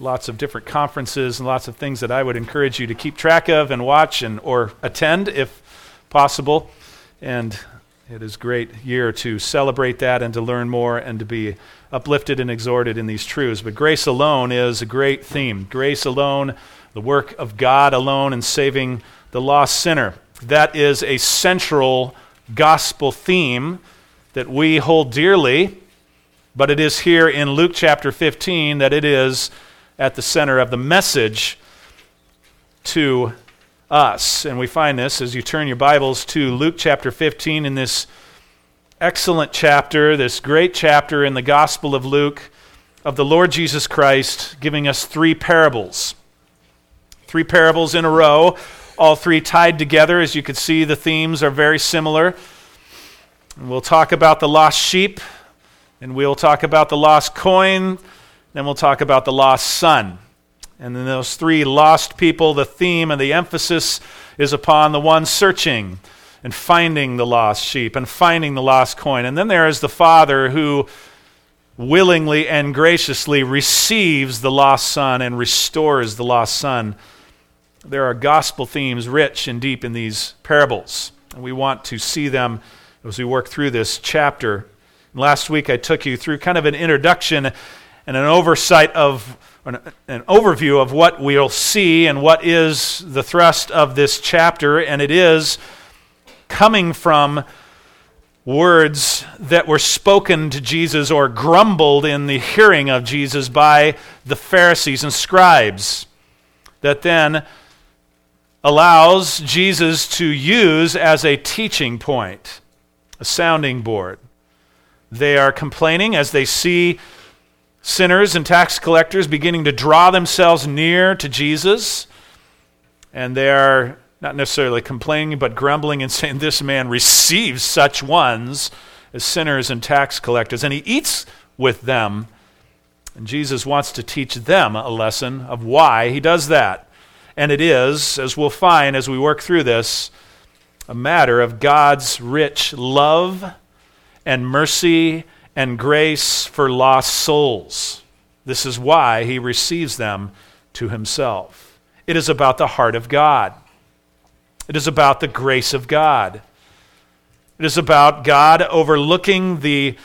lots of different conferences and lots of things that I would encourage you to keep track of and watch or attend if possible. And it is a great year to celebrate that and to learn more and to be uplifted and exhorted in these truths. But grace alone is a great theme. Grace alone, the work of God alone in saving the lost sinner. That is a central gospel theme that we hold dearly, but it is here in Luke chapter 15 that it is at the center of the message to us. And we find this as you turn your Bibles to Luke chapter 15 in this excellent chapter, this great chapter in the Gospel of Luke of the Lord Jesus Christ giving us three parables. Three parables in a row, all three tied together. As you can see, the themes are very similar. And we'll talk about the lost sheep, and we'll talk about the lost coin, then we'll talk about the lost son. And then those three lost people, the theme and the emphasis is upon the one searching and finding the lost sheep and finding the lost coin. And then there is the father who willingly and graciously receives the lost son and restores the lost son. There are gospel themes rich and deep in these parables, and we want to see them as we work through this chapter. Last week I took you through kind of an introduction and an overview of what we'll see and what is the thrust of this chapter, and it is coming from words that were spoken to Jesus or grumbled in the hearing of Jesus by the Pharisees and scribes that then allows Jesus to use as a teaching point, a sounding board. They are complaining as they see sinners and tax collectors beginning to draw themselves near to Jesus, and they are not necessarily complaining, but grumbling and saying, this man receives such ones as sinners and tax collectors, and he eats with them. And Jesus wants to teach them a lesson of why he does that. And it is, as we'll find as we work through this, a matter of God's rich love and mercy and grace for lost souls. This is why he receives them to himself. It is about the heart of God. It is about the grace of God. It is about God overlooking the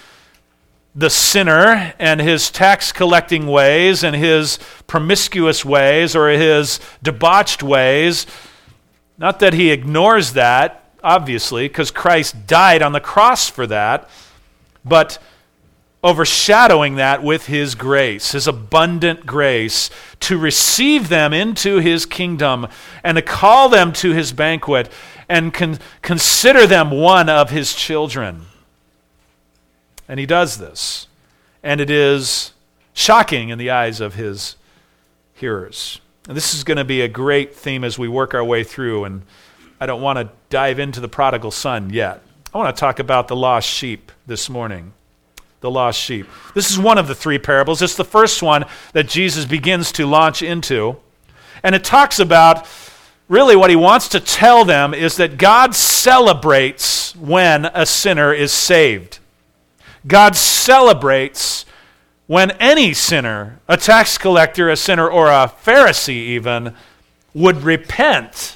sinner and his tax-collecting ways and his promiscuous ways or his debauched ways. Not that he ignores that, obviously, because Christ died on the cross for that, but overshadowing that with his grace, his abundant grace, to receive them into his kingdom and to call them to his banquet and consider them one of his children. And he does this. And it is shocking in the eyes of his hearers. And this is going to be a great theme as we work our way through. And I don't want to dive into the prodigal son yet. I want to talk about the lost sheep this morning. The lost sheep. This is one of the three parables. It's the first one that Jesus begins to launch into. And it talks about, really what he wants to tell them is that God celebrates when a sinner is saved. God celebrates when any sinner, a tax collector, a sinner, or a Pharisee even, would repent,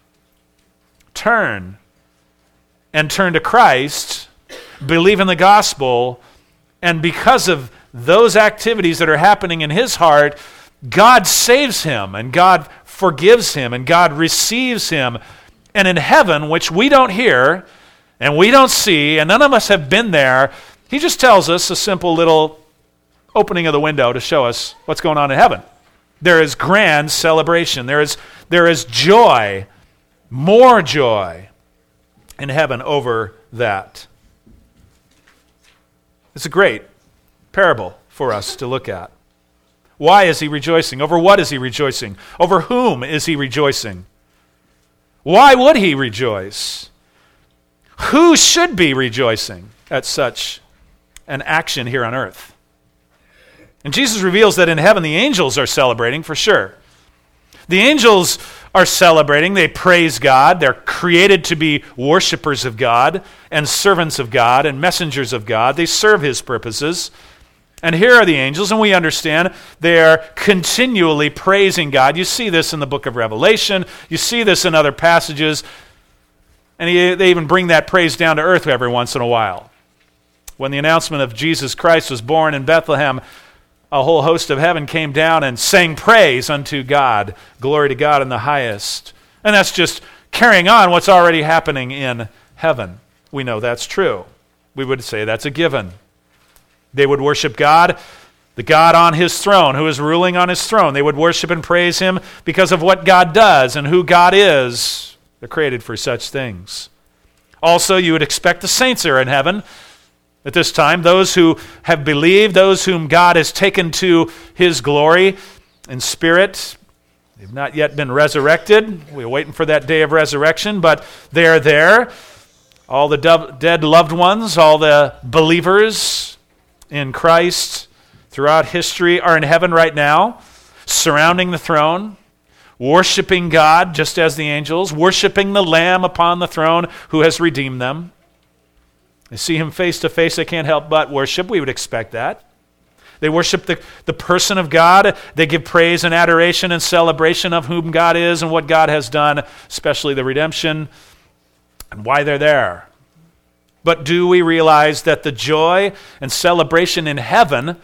turn to Christ, believe in the gospel, and because of those activities that are happening in his heart, God saves him, and God forgives him, and God receives him. And in heaven, which we don't hear, and we don't see, and none of us have been there, he just tells us a simple little opening of the window to show us what's going on in heaven. There is grand celebration. There is joy, more joy in heaven over that. It's a great parable for us to look at. Why is he rejoicing? Over what is he rejoicing? Over whom is he rejoicing? Why would he rejoice? Who should be rejoicing at such an action here on earth? And Jesus reveals that in heaven the angels are celebrating for sure. The angels are celebrating. They praise God. They're created to be worshipers of God and servants of God and messengers of God. They serve his purposes. And here are the angels, and we understand they are continually praising God. You see this in the book of Revelation. You see this in other passages. And they even bring that praise down to earth every once in a while. When the announcement of Jesus Christ was born in Bethlehem, a whole host of heaven came down and sang praise unto God. Glory to God in the highest. And that's just carrying on what's already happening in heaven. We know that's true. We would say that's a given. They would worship God, the God on his throne, who is ruling on his throne. They would worship and praise him because of what God does and who God is. They're created for such things. Also, you would expect the saints are in heaven at this time, those who have believed, those whom God has taken to his glory in spirit. They've not yet been resurrected. We're waiting for that day of resurrection, but they're there. All the dead loved ones, all the believers in Christ throughout history are in heaven right now, surrounding the throne, worshiping God just as the angels, worshiping the Lamb upon the throne who has redeemed them. They see him face to face, they can't help but worship. We would expect that. They worship the person of God. They give praise and adoration and celebration of whom God is and what God has done, especially the redemption and why they're there. But do we realize that the joy and celebration in heaven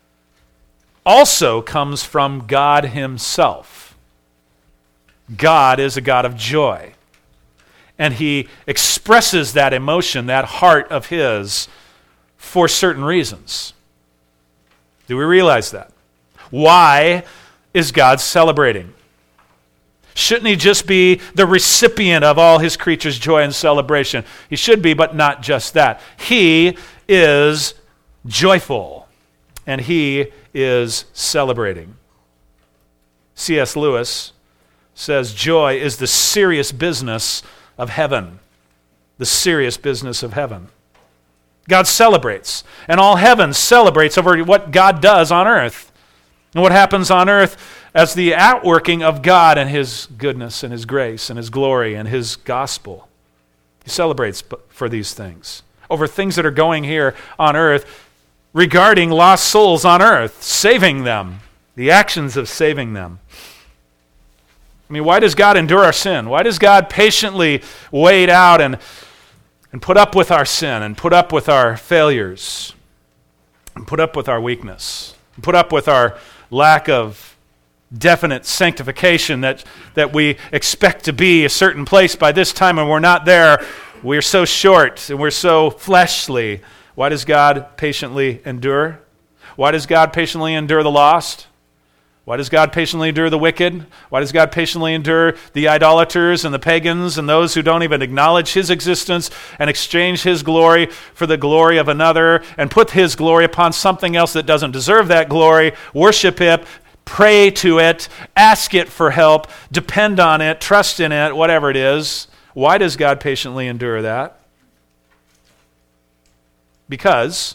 also comes from God himself? God is a God of joy. And he expresses that emotion, that heart of his, for certain reasons. Do we realize that? Why is God celebrating? Shouldn't he just be the recipient of all his creatures' joy and celebration? He should be, but not just that. He is joyful, and he is celebrating. C.S. Lewis says joy is the serious business of heaven. The serious business of heaven. God celebrates, and all heaven celebrates over what God does on earth. And what happens on earth as the outworking of God and his goodness and his grace and his glory and his gospel. He celebrates for these things, over things that are going here on earth regarding lost souls on earth, saving them, the actions of saving them. I mean, why does God endure our sin? Why does God patiently wait out and put up with our sin and put up with our failures and put up with our weakness and put up with our lack of definite sanctification that we expect to be a certain place by this time and we're not there? We're so short and we're so fleshly. Why does God patiently endure? Why does God patiently endure the lost? Why does God patiently endure the wicked? Why does God patiently endure the idolaters and the pagans and those who don't even acknowledge his existence and exchange his glory for the glory of another and put his glory upon something else that doesn't deserve that glory, worship it, pray to it, ask it for help, depend on it, trust in it, whatever it is? Why does God patiently endure that? Because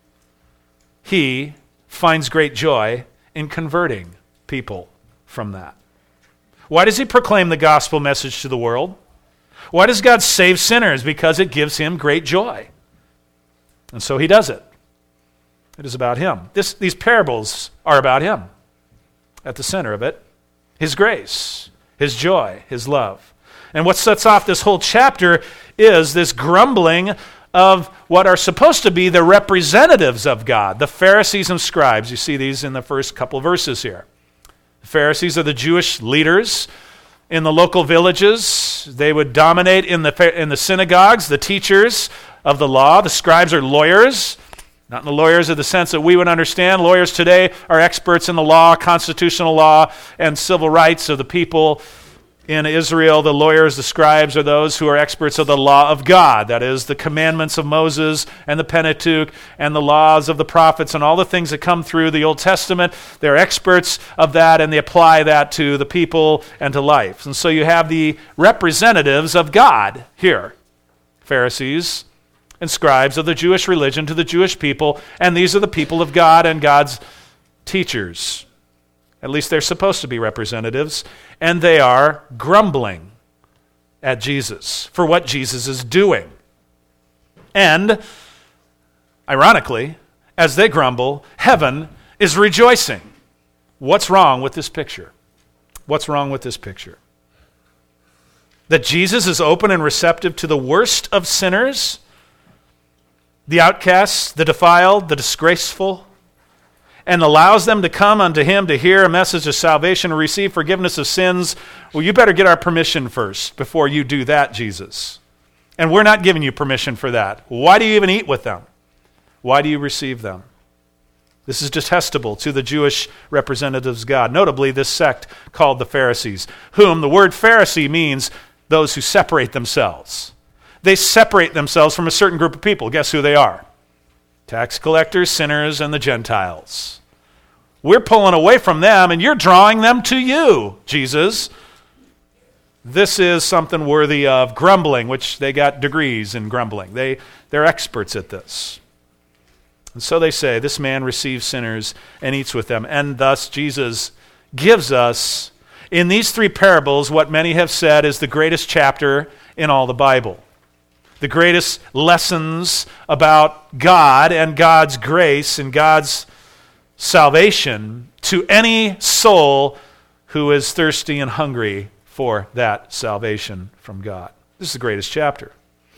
he finds great joy in converting people from that. Why does he proclaim the gospel message to the world? Why does God save sinners? Because it gives him great joy. And so he does it. It is about him. These parables are about him. At the center of it, his grace, his joy, his love. And what sets off this whole chapter is this grumbling of what are supposed to be the representatives of God, the Pharisees and scribes. You see these in the first couple verses here. The Pharisees are the Jewish leaders in the local villages. They would dominate in the synagogues, the teachers of the law. The scribes are lawyers, not in the lawyers of the sense that we would understand. Lawyers today are experts in the law, constitutional law, and civil rights of the people. In Israel, the lawyers, the scribes, are those who are experts of the law of God. That is, the commandments of Moses and the Pentateuch and the laws of the prophets and all the things that come through the Old Testament. They're experts of that, and they apply that to the people and to life. And so you have the representatives of God here, Pharisees and scribes of the Jewish religion to the Jewish people, and these are the people of God and God's teachers. At least they're supposed to be representatives, and they are grumbling at Jesus for what Jesus is doing. And, ironically, as they grumble, heaven is rejoicing. What's wrong with this picture? What's wrong with this picture? That Jesus is open and receptive to the worst of sinners, the outcasts, the defiled, the disgraceful, and allows them to come unto him to hear a message of salvation and receive forgiveness of sins. Well, you better get our permission first before you do that, Jesus. And we're not giving you permission for that. Why do you even eat with them? Why do you receive them? This is detestable to the Jewish representatives of God, notably this sect called the Pharisees, whom the word Pharisee means those who separate themselves. They separate themselves from a certain group of people. Guess who they are? Tax collectors, sinners, and the Gentiles. We're pulling away from them, and you're drawing them to you, Jesus. This is something worthy of grumbling, which they got degrees in grumbling. They're experts at this. And so they say, this man receives sinners and eats with them. And thus Jesus gives us, in these three parables, what many have said is the greatest chapter in all the Bible. The greatest lessons about God and God's grace and God's salvation to any soul who is thirsty and hungry for that salvation from God. This is the greatest chapter.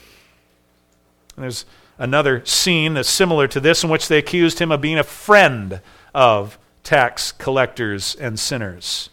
And there's another scene that's similar to this in which they accused him of being a friend of tax collectors and sinners.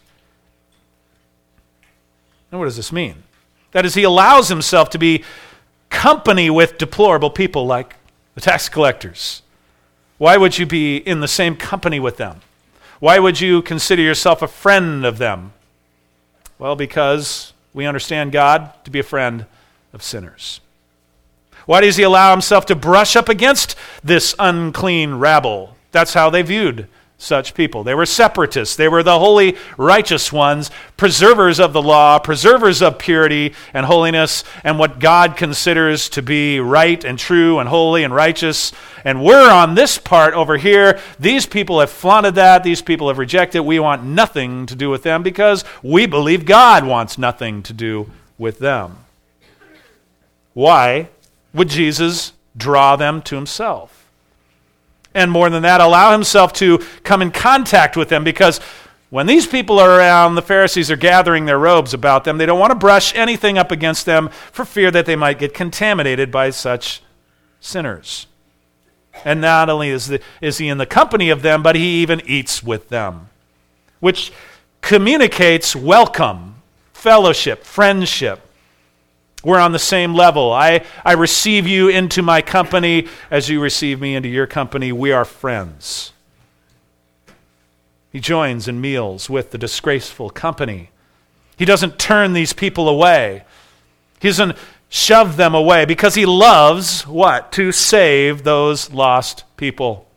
And what does this mean? That is, he allows himself to be company with deplorable people like the tax collectors. Why would you be in the same company with them? Why would you consider yourself a friend of them? Well, because we understand God to be a friend of sinners. Why does he allow himself to brush up against this unclean rabble? That's how they viewed such people. They were separatists. They were the holy, righteous ones, preservers of the law, preservers of purity and holiness, and what God considers to be right and true and holy and righteous. And we're on this part over here. These people have flaunted that. These people have rejected it. We want nothing to do with them because we believe God wants nothing to do with them. Why would Jesus draw them to himself? And more than that, allow himself to come in contact with them, because when these people are around, the Pharisees are gathering their robes about them. They don't want to brush anything up against them for fear that they might get contaminated by such sinners. And not only is he in the company of them, but he even eats with them, which communicates welcome, fellowship, friendship. We're on the same level. I receive you into my company as you receive me into your company. We are friends. He joins in meals with the disgraceful company. He doesn't turn these people away. He doesn't shove them away because he loves what? To save those lost people.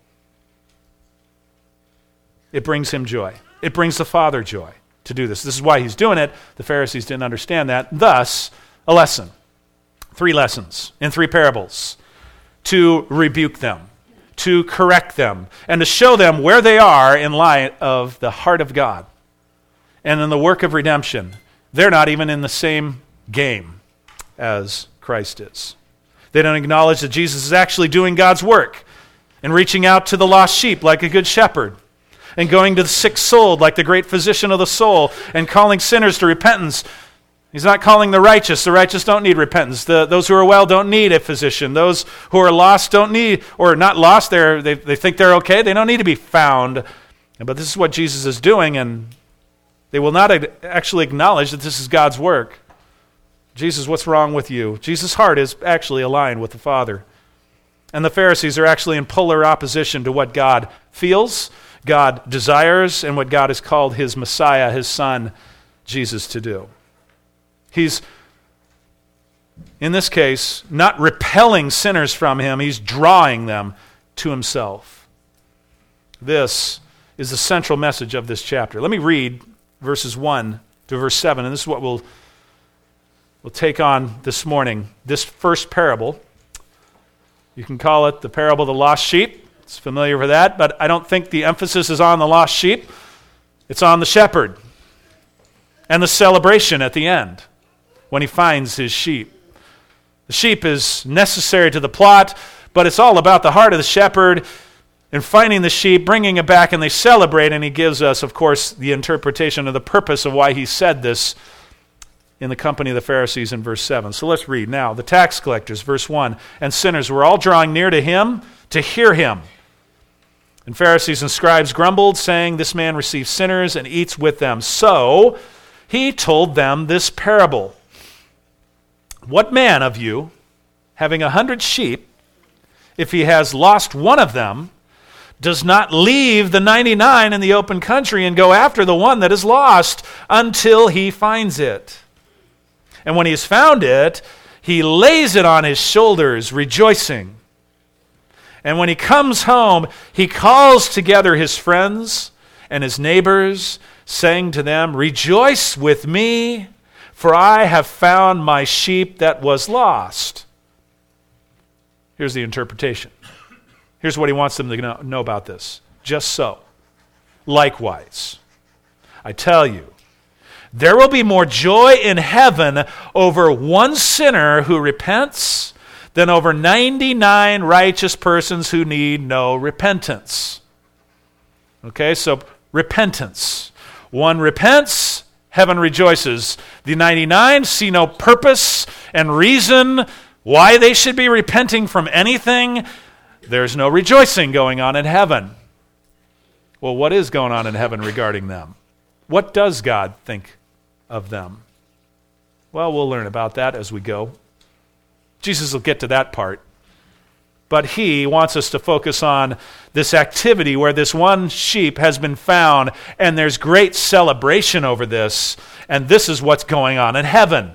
It brings him joy. It brings the Father joy to do this. This is why he's doing it. The Pharisees didn't understand that. Thus, a lesson. 3 lessons in 3 parables to rebuke them, to correct them, and to show them where they are in light of the heart of God and in the work of redemption. They're not even in the same game as Christ is. They don't acknowledge that Jesus is actually doing God's work and reaching out to the lost sheep like a good shepherd, and going to the sick-souled like the great physician of the soul, and calling sinners to repentance. He's not calling the righteous. The righteous don't need repentance. Those who are well don't need a physician. Those who are lost don't need, or not lost, they think they're okay. They don't need to be found. But this is what Jesus is doing, and they will not actually acknowledge that this is God's work. Jesus, what's wrong with you? Jesus' heart is actually aligned with the Father. And the Pharisees are actually in polar opposition to what God feels, God desires, and what God has called his Messiah, his Son, Jesus, to do. He's, in this case, not repelling sinners from him. He's drawing them to himself. This is the central message of this chapter. Let me read verses 1 to verse 7, and this is what we'll take on this morning. This first parable, you can call it the parable of the lost sheep. It's familiar with that, but I don't think the emphasis is on the lost sheep. It's on the shepherd and the celebration at the end, when he finds his sheep. The sheep is necessary to the plot, but it's all about the heart of the shepherd in finding the sheep, bringing it back, and they celebrate. And he gives us, of course, the interpretation of the purpose of why he said this in the company of the Pharisees in verse 7. So let's read now. The tax collectors, verse 1, and sinners were all drawing near to him to hear him. And Pharisees and scribes grumbled, saying, this man receives sinners and eats with them. So he told them this parable. What man of you, having 100 sheep, if he has lost one of them, does not leave the 99 in the open country and go after the one that is lost until he finds it? And when he has found it, he lays it on his shoulders, rejoicing. And when he comes home, he calls together his friends and his neighbors, saying to them, rejoice with me, for I have found my sheep that was lost. Here's the interpretation. Here's what he wants them to know about this. Just so. Likewise, I tell you, there will be more joy in heaven over one sinner who repents than over 99 righteous persons who need no repentance. Okay, so repentance. One repents, heaven rejoices. The 99 see no purpose and reason why they should be repenting from anything. There's no rejoicing going on in heaven. Well, what is going on in heaven regarding them? What does God think of them? Well, we'll learn about that as we go. Jesus will get to that part. But he wants us to focus on this activity where this one sheep has been found, and there's great celebration over this, and this is what's going on in heaven.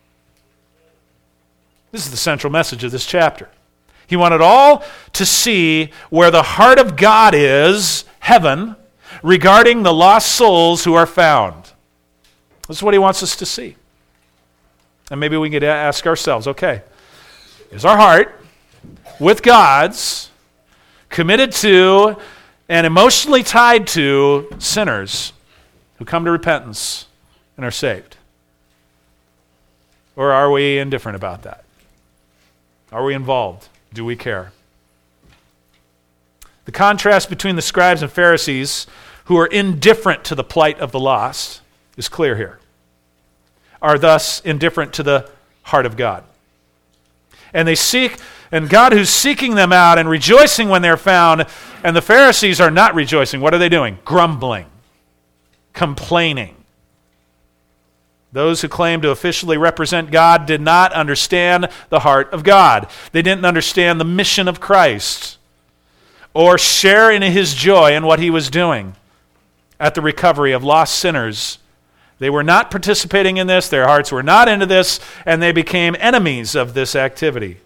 This is the central message of this chapter. He wanted all to see where the heart of God is, heaven, regarding the lost souls who are found. This is what he wants us to see. And maybe we could ask ourselves, okay, is our heart with God's committed to and emotionally tied to sinners who come to repentance and are saved? Or are we indifferent about that? Are we involved? Do we care? The contrast between the scribes and Pharisees, who are indifferent to the plight of the lost, is clear here, are thus indifferent to the heart of God. And they seek, and God who's seeking them out and rejoicing when they're found, and the Pharisees are not rejoicing. What are they doing? Grumbling, complaining. Those who claim to officially represent God did not understand the heart of God. They didn't understand the mission of Christ or share in his joy in what he was doing at the recovery of lost sinners. They were not participating in this. Their hearts were not into this, and they became enemies of this activity.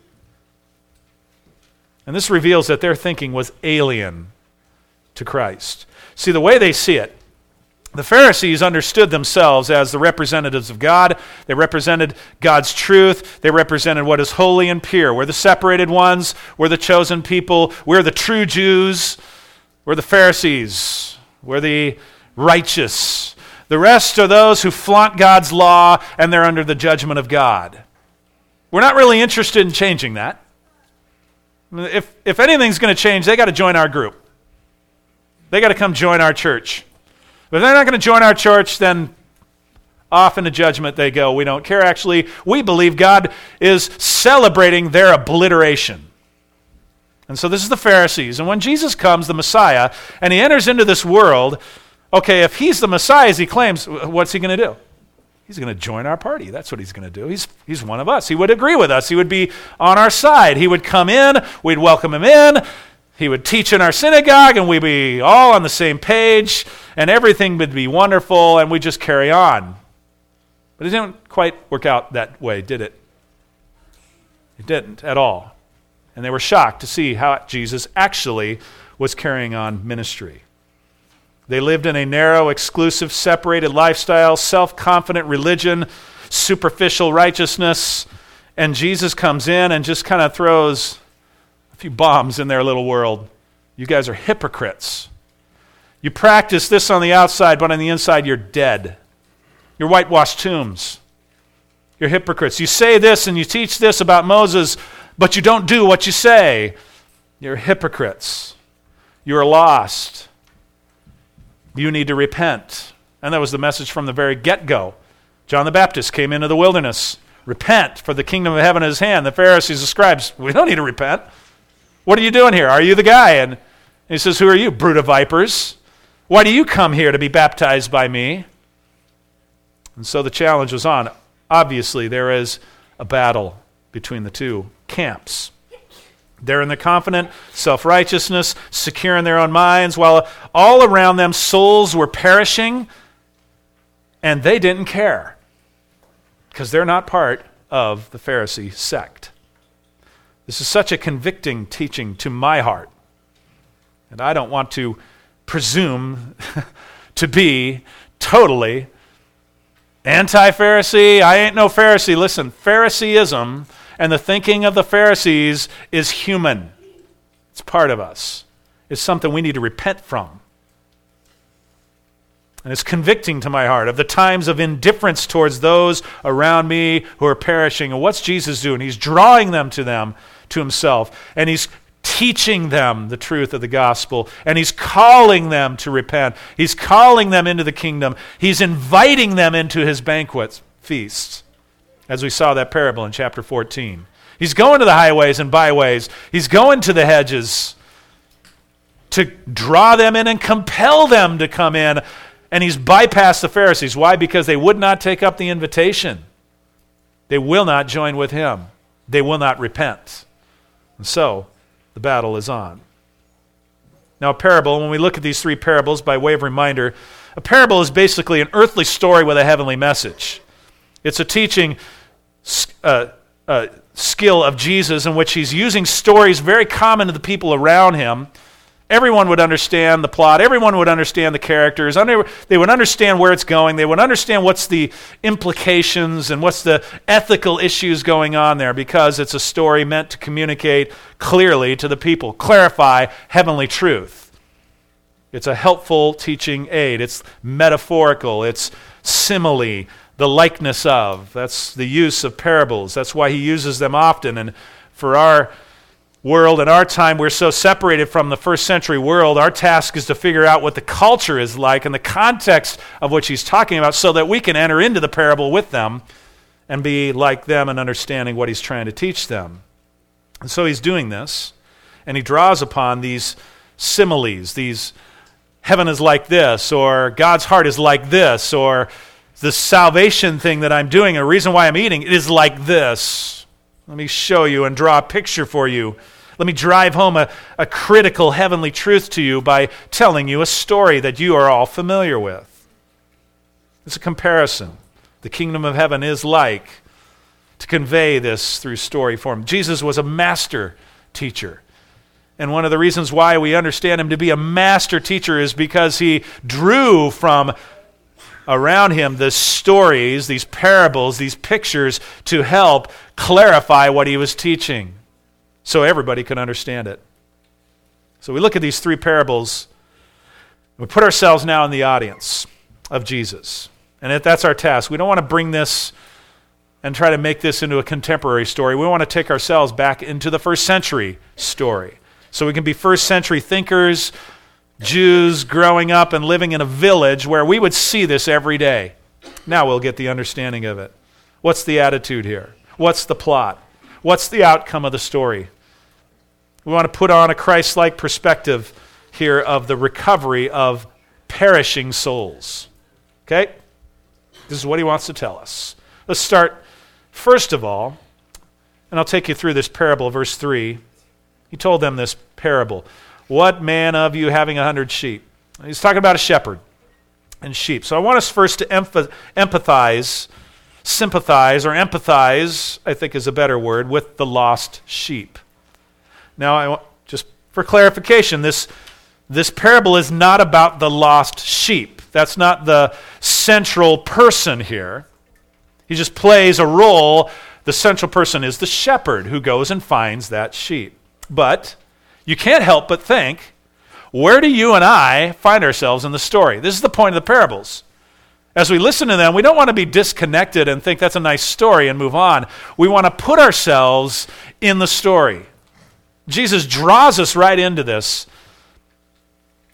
And this reveals that their thinking was alien to Christ. See, the way they see it, the Pharisees understood themselves as the representatives of God. They represented God's truth. They represented what is holy and pure. We're the separated ones. We're the chosen people. We're the true Jews. We're the Pharisees. We're the righteous. The rest are those who flaunt God's law, and they're under the judgment of God. We're not really interested in changing that. If anything's going to change, they got to join our group. They got to come join our church. But if they're not going to join our church, then off into judgment they go. We don't care. Actually, we believe God is celebrating their obliteration. And so this is the Pharisees. And when Jesus comes, the Messiah, and he enters into this world, okay, if he's the Messiah as he claims, what's he going to do? He's going to join our party. That's what he's going to do. He's one of us. He would agree with us. He would be on our side. He would come in. We'd welcome him in. He would teach in our synagogue, and we'd be all on the same page, and everything would be wonderful, and we'd just carry on. But it didn't quite work out that way, did it? It didn't at all. And they were shocked to see how Jesus actually was carrying on ministry. They lived in a narrow, exclusive, separated lifestyle, self-confident religion, superficial righteousness, and Jesus comes in and just kind of throws a few bombs in their little world. You guys are hypocrites. You practice this on the outside, but on the inside you're dead. You're whitewashed tombs. You're hypocrites. You say this and you teach this about Moses, but you don't do what you say. You're hypocrites. You are lost. You need to repent. And that was the message from the very get-go. John the Baptist came into the wilderness. Repent, for the kingdom of heaven is at hand. The Pharisees, the scribes, we don't need to repent. What are you doing here? Are you the guy? And he says, who are you, brood of vipers? Why do you come here to be baptized by me? And so the challenge was on. Obviously, there is a battle between the two camps. They're in the confident self-righteousness, secure in their own minds, while all around them souls were perishing, and they didn't care because they're not part of the Pharisee sect. This is such a convicting teaching to my heart, and I don't want to presume to be totally anti-Pharisee. I ain't no Pharisee. Listen, Phariseeism and the thinking of the Pharisees is human. It's part of us. It's something we need to repent from. And it's convicting to my heart of the times of indifference towards those around me who are perishing. And what's Jesus doing? He's drawing them to himself. And he's teaching them the truth of the gospel. And he's calling them to repent. He's calling them into the kingdom. He's inviting them into his banquet feasts, as we saw that parable in chapter 14. He's going to the highways and byways. He's going to the hedges to draw them in and compel them to come in. And he's bypassed the Pharisees. Why? Because they would not take up the invitation. They will not join with him. They will not repent. And so, the battle is on. Now, a parable, when we look at these three parables, by way of reminder, a parable is basically an earthly story with a heavenly message. It's a teaching skill of Jesus in which he's using stories very common to the people around him. Everyone would understand the plot. Everyone would understand the characters. They would understand where it's going. They would understand what's the implications and what's the ethical issues going on there, because it's a story meant to communicate clearly to the people, clarify heavenly truth. It's a helpful teaching aid. It's metaphorical. It's simile, the likeness of. That's the use of parables. That's why he uses them often. And for our world and our time, we're so separated from the first century world. Our task is to figure out what the culture is like and the context of which he's talking about, so that we can enter into the parable with them and be like them in understanding what he's trying to teach them. And so he's doing this, and he draws upon these similes, these heaven is like this, or God's heart is like this, or the salvation thing that I'm doing, a reason why I'm eating, it is like this. Let me show you and draw a picture for you. Let me drive home a critical heavenly truth to you by telling you a story that you are all familiar with. It's a comparison. The kingdom of heaven is like, to convey this through story form. Jesus was a master teacher. And one of the reasons why we understand him to be a master teacher is because he drew from around him the stories, these parables, these pictures, to help clarify what he was teaching so everybody can understand it. So we look at these three parables. We put ourselves now in the audience of Jesus. And that's our task. We don't want to bring this and try to make this into a contemporary story. We want to take ourselves back into the first century story, so we can be first century thinkers, Jews growing up and living in a village where we would see this every day. Now we'll get the understanding of it. What's the attitude here? What's the plot? What's the outcome of the story? We want to put on a Christ-like perspective here of the recovery of perishing souls. Okay? This is what he wants to tell us. Let's start, first of all, and I'll take you through this parable, verse 3. He told them this parable. What man of you having 100 sheep? He's talking about a shepherd and sheep. So I want us first to empathize, I think is a better word, with the lost sheep. Now, just for clarification, this parable is not about the lost sheep. That's not the central person here. He just plays a role. The central person is the shepherd who goes and finds that sheep. But you can't help but think, where do you and I find ourselves in the story? This is the point of the parables. As we listen to them, we don't want to be disconnected and think that's a nice story and move on. We want to put ourselves in the story. Jesus draws us right into this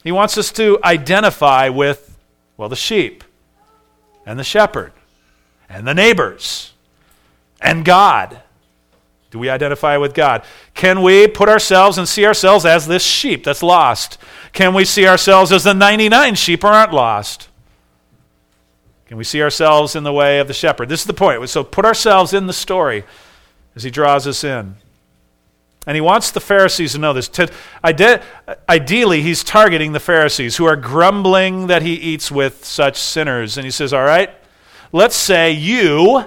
He wants us to identify with, well, the sheep and the shepherd and the neighbors and God. Do we identify with God? Can we put ourselves and see ourselves as this sheep that's lost? Can we see ourselves as the 99 sheep who aren't lost? Can we see ourselves in the way of the shepherd? This is the point. So put ourselves in the story as he draws us in. And he wants the Pharisees to know this. Ideally, he's targeting the Pharisees who are grumbling that he eats with such sinners. And he says, all right, let's say you,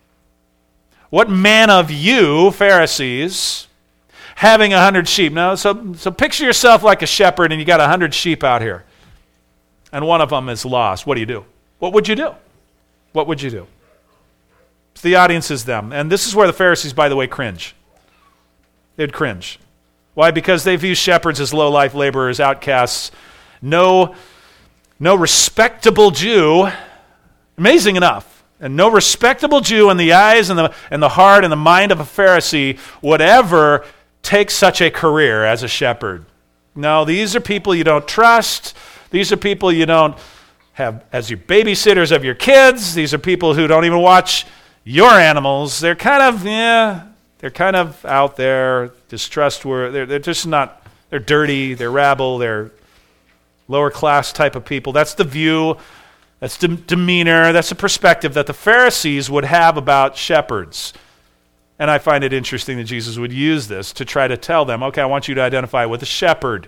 what man of you, Pharisees, having 100 sheep. Now, so picture yourself like a shepherd and you got 100 sheep out here. And one of them is lost. What do you do? What would you do? What would you do? So the audience is them. And this is where the Pharisees, by the way, cringe. They'd cringe. Why? Because they view shepherds as low-life laborers, outcasts. No respectable Jew, amazing enough, and no respectable Jew in the eyes and the heart and the mind of a Pharisee would ever take such a career as a shepherd. No, these are people you don't trust. These are people you don't have as your babysitters of your kids. These are people who don't even watch your animals. They're kind of out there, distrustworthy. They're just not, they're dirty, they're rabble, they're lower class type of people. That's the view, that's the demeanor, that's the perspective that the Pharisees would have about shepherds. And I find it interesting that Jesus would use this to try to tell them, okay, I want you to identify with a shepherd.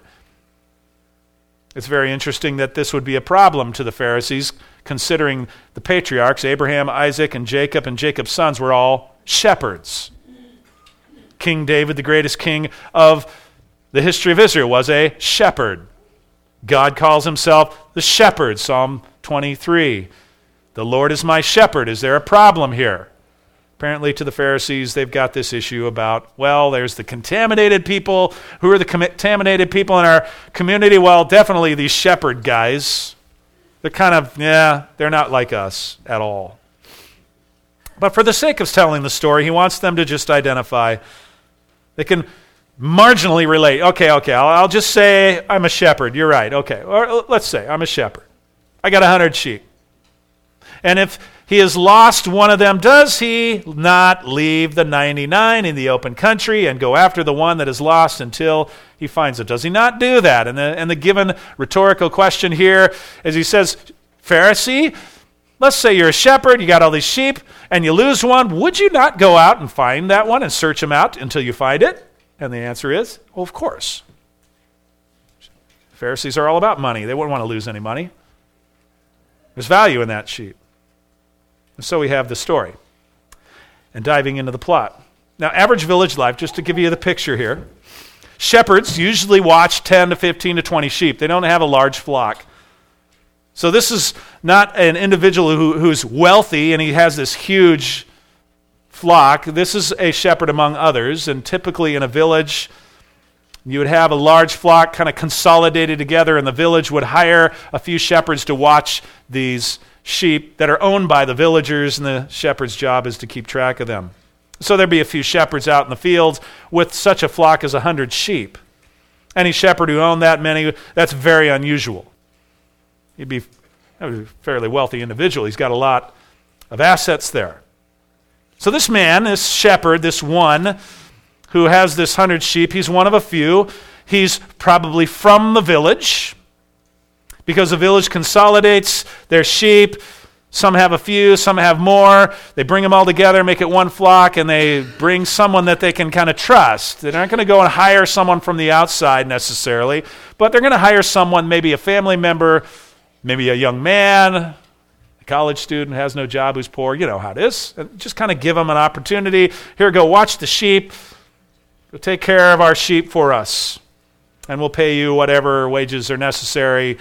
It's very interesting that this would be a problem to the Pharisees, considering the patriarchs, Abraham, Isaac, and Jacob's sons were all shepherds. King David, the greatest king of the history of Israel, was a shepherd. God calls himself the shepherd, Psalm 23. The Lord is my shepherd. Is there a problem here? Apparently to the Pharisees, they've got this issue about, well, there's the contaminated people. Who are the contaminated people in our community? Well, definitely these shepherd guys. They're kind of, they're not like us at all. But for the sake of telling the story, he wants them to just identify. They can marginally relate. Okay, I'll just say I'm a shepherd. You're right. Okay, or let's say I'm a shepherd. I got 100 sheep. And if he has lost one of them, does he not leave the 99 in the open country and go after the one that is lost until he finds it? Does he not do that? And the given rhetorical question here is he says, Pharisee, let's say you're a shepherd, you got all these sheep, and you lose one. Would you not go out and find that one and search him out until you find it? And the answer is, well, of course. Pharisees are all about money. They wouldn't want to lose any money. There's value in that sheep. And so we have the story. And diving into the plot. Now, average village life, just to give you the picture here, shepherds usually watch 10 to 15 to 20 sheep. They don't have a large flock. So this is not an individual who's wealthy and he has this huge flock. This is a shepherd among others, and typically in a village, you would have a large flock kind of consolidated together, and the village would hire a few shepherds to watch these sheep that are owned by the villagers, and the shepherd's job is to keep track of them. So there'd be a few shepherds out in the fields with such a flock as 100 sheep. Any shepherd who owned that many, that's very unusual. He'd be a fairly wealthy individual. He's got a lot of assets there. So this man, this shepherd, this one who has this 100 sheep, he's one of a few. He's probably from the village because the village consolidates their sheep. Some have a few, some have more. They bring them all together, make it one flock, and they bring someone that they can kind of trust. They're not going to go and hire someone from the outside necessarily, but they're going to hire someone, maybe a family member, maybe a young man, a college student, has no job, who's poor. You know how it is. And just kind of give them an opportunity. Here, go watch the sheep. Go take care of our sheep for us. And we'll pay you whatever wages are necessary.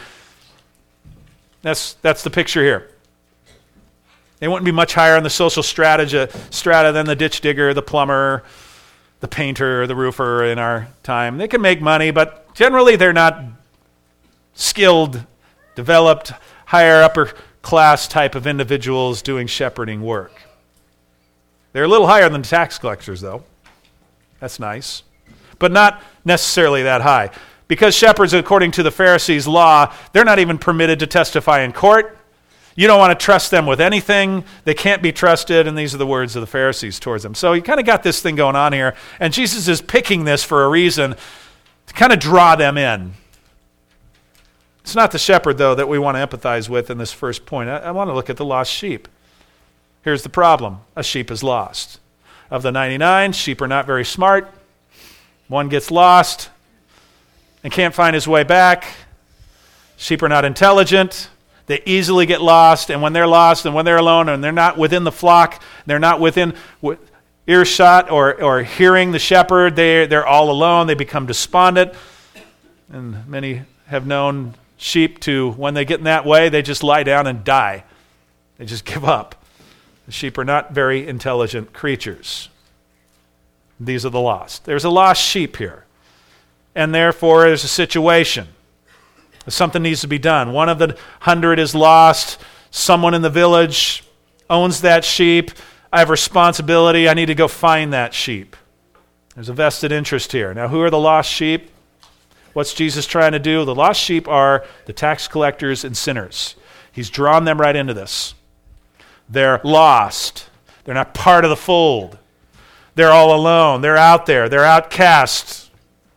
That's the picture here. They wouldn't be much higher on the social strata than the ditch digger, the plumber, the painter, the roofer in our time. They can make money, but generally they're not skilled, developed, higher upper class type of individuals doing shepherding work. They're a little higher than tax collectors, though. That's nice. But not necessarily that high. Because shepherds, according to the Pharisees' law, they're not even permitted to testify in court. You don't want to trust them with anything. They can't be trusted, and these are the words of the Pharisees towards them. So you kind of got this thing going on here, and Jesus is picking this for a reason to kind of draw them in. It's not the shepherd, though, that we want to empathize with in this first point. I want to look at the lost sheep. Here's the problem. A sheep is lost. Of the 99, sheep are not very smart. One gets lost and can't find his way back. Sheep are not intelligent. They easily get lost, and when they're lost and when they're alone and they're not within the flock, they're not within earshot or hearing the shepherd, they're all alone. They become despondent. And many have known sheep to, when they get in that way, they just lie down and die. They just give up. The sheep are not very intelligent creatures. These are the lost. There's a lost sheep here. And therefore, there's a situation. Something needs to be done. One of the 100 is lost. Someone in the village owns that sheep. I have responsibility. I need to go find that sheep. There's a vested interest here. Now, who are the lost sheep? What's Jesus trying to do? The lost sheep are the tax collectors and sinners. He's drawn them right into this. They're lost. They're not part of the fold. They're all alone. They're out there. They're outcast.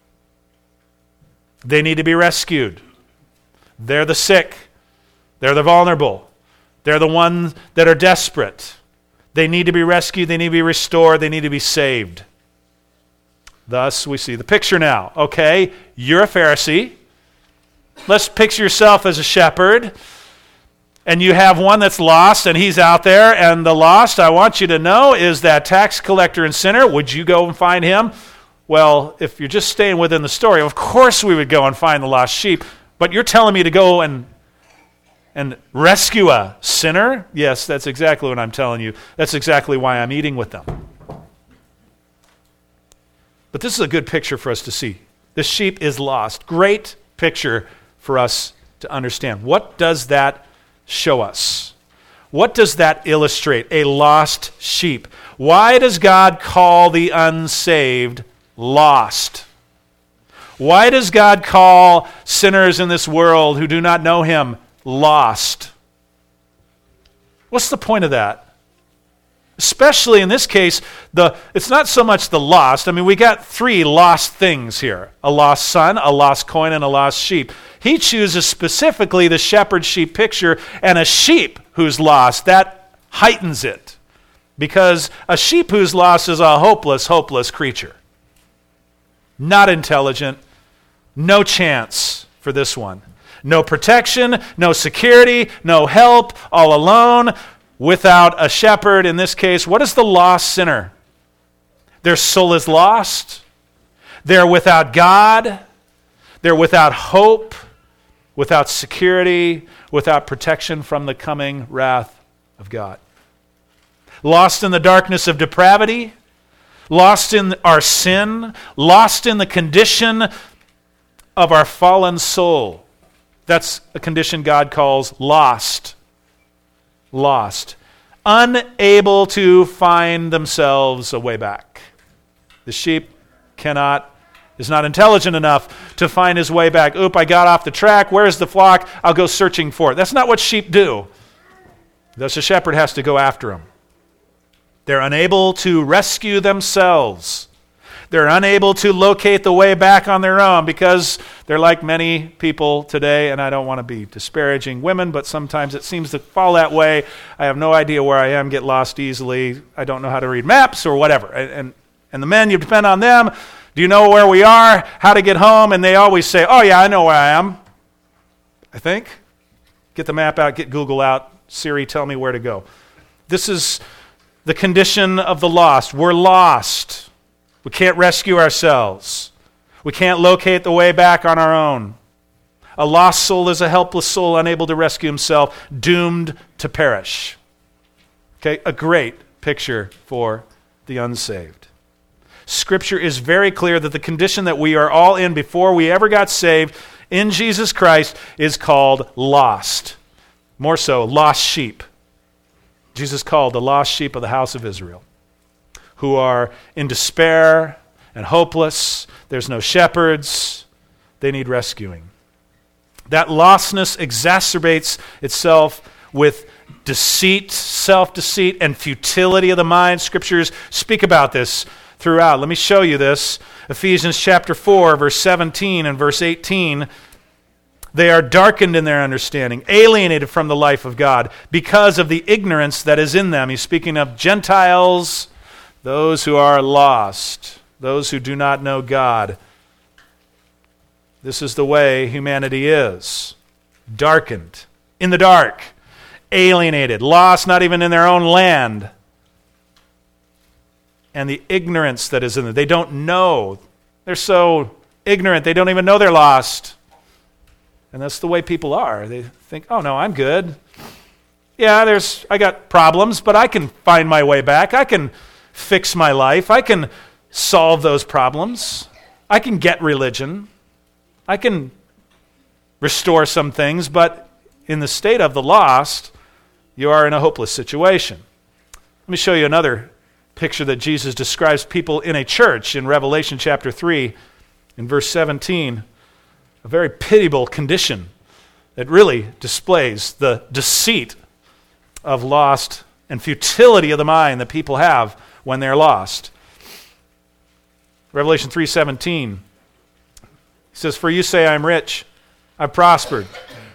They need to be rescued. They're the sick. They're the vulnerable. They're the ones that are desperate. They need to be rescued. They need to be restored. They need to be saved. Thus, we see the picture now. Okay, you're a Pharisee. Let's picture yourself as a shepherd. And you have one that's lost, and he's out there. And the lost, I want you to know, is that tax collector and sinner. Would you go and find him? Well, if you're just staying within the story, of course we would go and find the lost sheep. But you're telling me to go and rescue a sinner? Yes, that's exactly what I'm telling you. That's exactly why I'm eating with them. But this is a good picture for us to see. This sheep is lost. Great picture for us to understand. What does that show us? What does that illustrate? A lost sheep. Why does God call the unsaved lost? Why does God call sinners in this world who do not know him lost? What's the point of that? Especially in this case, it's not so much the lost. I mean, we got 3 lost things here. A lost son, a lost coin, and a lost sheep. He chooses specifically the shepherd-sheep picture, and a sheep who's lost. That heightens it. Because a sheep who's lost is a hopeless, hopeless creature. Not intelligent. No chance for this one. No protection, no security, no help, all alone, without a shepherd. In this case, what is the lost sinner? Their soul is lost. They're without God. They're without hope, without security, without protection from the coming wrath of God. Lost in the darkness of depravity, lost in our sin, lost in the condition of our fallen soul. That's a condition God calls lost. Lost. Unable to find themselves a way back. The sheep is not intelligent enough to find his way back. Oop, I got off the track. Where's the flock? I'll go searching for it. That's not what sheep do. Thus, the shepherd has to go after them. They're unable to rescue themselves. They're unable to locate the way back on their own because they're like many people today, and I don't want to be disparaging women, but sometimes it seems to fall that way. I have no idea where I am, get lost easily. I don't know how to read maps or whatever. And the men, you depend on them. Do you know where we are? How to get home? And they always say, oh yeah, I know where I am. I think. Get the map out, get Google out. Siri, tell me where to go. This is the condition of the lost. We're lost. We can't rescue ourselves. We can't locate the way back on our own. A lost soul is a helpless soul unable to rescue himself, doomed to perish. Okay, a great picture for the unsaved. Scripture is very clear that the condition that we are all in before we ever got saved in Jesus Christ is called lost. More so, lost sheep. Jesus called the lost sheep of the house of Israel, who are in despair and hopeless. There's no shepherds. They need rescuing. That lostness exacerbates itself with deceit, self-deceit, and futility of the mind. Scriptures speak about this throughout. Let me show you this. Ephesians chapter 4, verse 17 and verse 18. They are darkened in their understanding, alienated from the life of God because of the ignorance that is in them. He's speaking of Gentiles, those who are lost, those who do not know God. This is the way humanity is. Darkened, in the dark, alienated, lost not even in their own land. And the ignorance that is in them. They don't know. They're so ignorant, they don't even know they're lost. And that's the way people are. They think, oh no, I'm good. Yeah, I got problems, but I can find my way back. I can fix my life. I can solve those problems. I can get religion. I can restore some things, but in the state of the lost, you are in a hopeless situation. Let me show you another picture that Jesus describes people in a church in Revelation chapter 3, in verse 17. A very pitiable condition that really displays the deceit of lost and futility of the mind that people have when they're lost. Revelation 3:17. He says, "For you say, I am rich, I've prospered,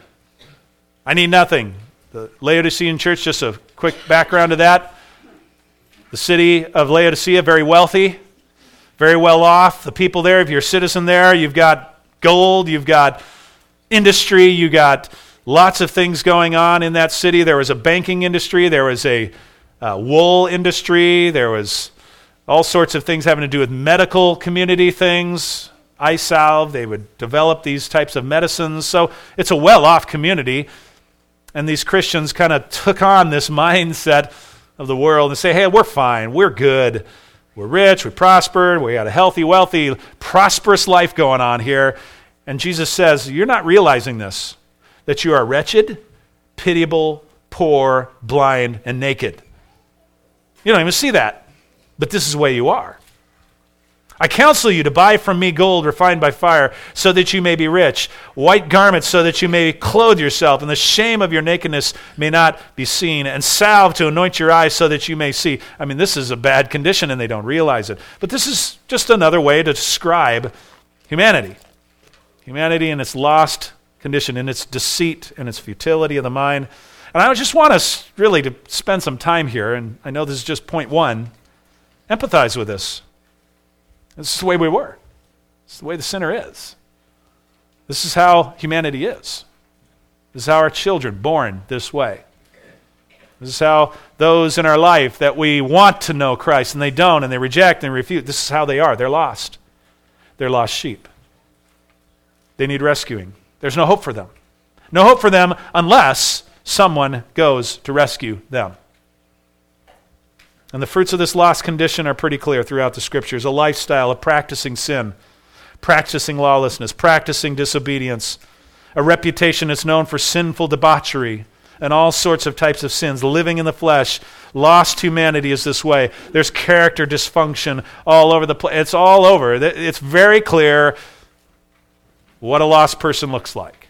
I need nothing." The Laodicean church, just a quick background to that. The city of Laodicea, very wealthy, very well off. The people there, if you're a citizen there, you've got gold, you've got industry, you've got lots of things going on in that city. There was a banking industry, there was a wool industry, there was all sorts of things having to do with medical community things. Eye salve, they would develop these types of medicines. So it's a well-off community. And these Christians kind of took on this mindset of the world and say, hey, we're fine, we're good. We're rich, we prospered, we got a healthy, wealthy, prosperous life going on here. And Jesus says, you're not realizing this, that you are wretched, pitiable, poor, blind, and naked. You don't even see that, but this is the way you are. I counsel you to buy from me gold refined by fire, so that you may be rich, white garments so that you may clothe yourself, and the shame of your nakedness may not be seen, and salve to anoint your eyes so that you may see. I mean, this is a bad condition, and they don't realize it. But this is just another way to describe humanity. Humanity in its lost condition, in its deceit, and its futility of the mind. And I just want us really to spend some time here, and I know this is just point one. Empathize with this. This is the way we were. This is the way the sinner is. This is how humanity is. This is how our children born this way. This is how those in our life that we want to know Christ and they don't, and they reject and refuse. This is how they are. They're lost. They're lost sheep. They need rescuing. There's no hope for them. No hope for them unless someone goes to rescue them. And the fruits of this lost condition are pretty clear throughout the Scriptures. A lifestyle of practicing sin, practicing lawlessness, practicing disobedience. A reputation that's known for sinful debauchery and all sorts of types of sins. Living in the flesh. Lost humanity is this way. There's character dysfunction all over the place. It's all over. It's very clear what a lost person looks like.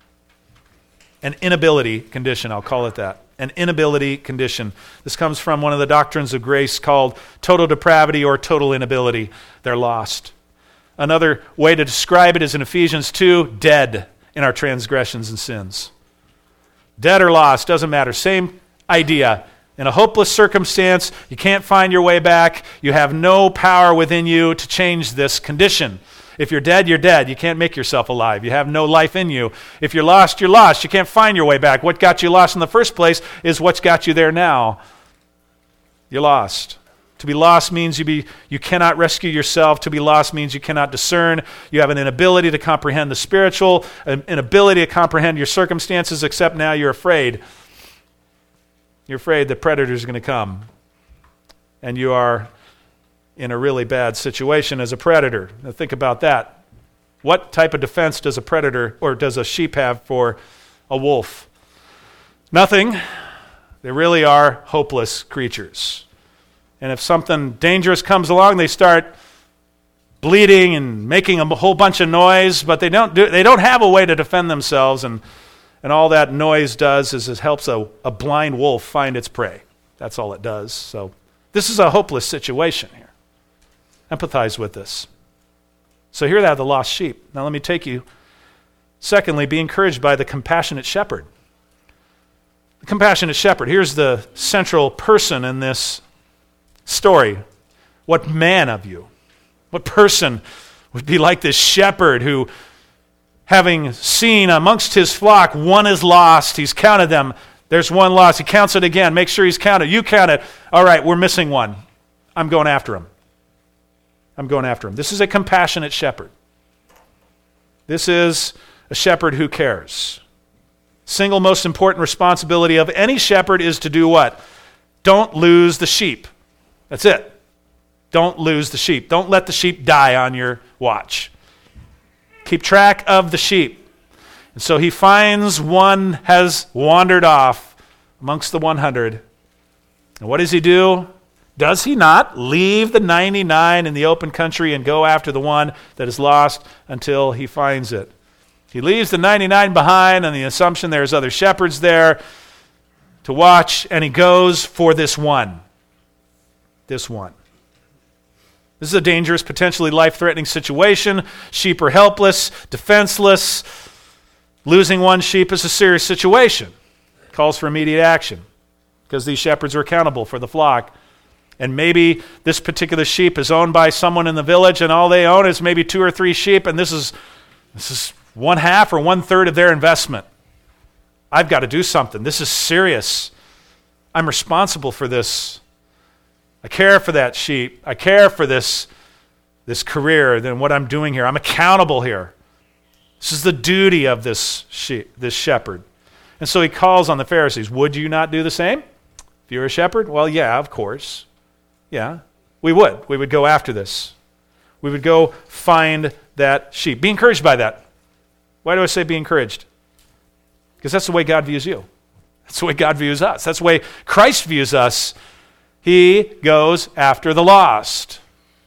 An inability condition, I'll call it that. An inability condition. This comes from one of the doctrines of grace called total depravity or total inability. They're lost. Another way to describe it is in Ephesians 2, dead in our transgressions and sins. Dead or lost, doesn't matter. Same idea. In a hopeless circumstance, you can't find your way back. You have no power within you to change this condition. If you're dead, you're dead. You can't make yourself alive. You have no life in you. If you're lost, you're lost. You can't find your way back. What got you lost in the first place is what's got you there now. You're lost. To be lost means you cannot rescue yourself. To be lost means you cannot discern. You have an inability to comprehend the spiritual, an inability to comprehend your circumstances, except now you're afraid. You're afraid the predator's going to come. And you are in a really bad situation as a predator. Now think about that. What type of defense does a predator or does a sheep have for a wolf? Nothing. They really are hopeless creatures. And if something dangerous comes along, they start bleeding and making a whole bunch of noise, but they don't have a way to defend themselves, and all that noise does is it helps a blind wolf find its prey. That's all it does. So this is a hopeless situation here. Empathize with this. So here they have the lost sheep. Now let me take you. Secondly, be encouraged by the compassionate shepherd. The compassionate shepherd. Here's the central person in this story. What man of you? What person would be like this shepherd who, having seen amongst his flock one is lost, he's counted them. There's one lost. He counts it again. Make sure he's counted. You count it. All right, we're missing one. I'm going after him. This is a compassionate shepherd. This is a shepherd who cares. Single most important responsibility of any shepherd is to do what? Don't lose the sheep. That's it. Don't lose the sheep. Don't let the sheep die on your watch. Keep track of the sheep. And so he finds one has wandered off amongst the 100. And what does he do? Does he not leave the 99 in the open country and go after the one that is lost until he finds it? He leaves the 99 behind on the assumption there's other shepherds there to watch, and he goes for this one. This one. This is a dangerous, potentially life-threatening situation. Sheep are helpless, defenseless. Losing one sheep is a serious situation. It calls for immediate action because these shepherds are accountable for the flock. And maybe this particular sheep is owned by someone in the village, and all they own is maybe 2 or 3 sheep, and this is 1/2 or 1/3 of their investment. I've got to do something. This is serious. I'm responsible for this. I care for that sheep. I care for this career than what I'm doing here. I'm accountable here. This is the duty of this shepherd. And so he calls on the Pharisees. Would you not do the same? If you're a shepherd? Well, yeah, of course. Yeah, we would. We would go after this. We would go find that sheep. Be encouraged by that. Why do I say be encouraged? Because that's the way God views you. That's the way God views us. That's the way Christ views us. He goes after the lost.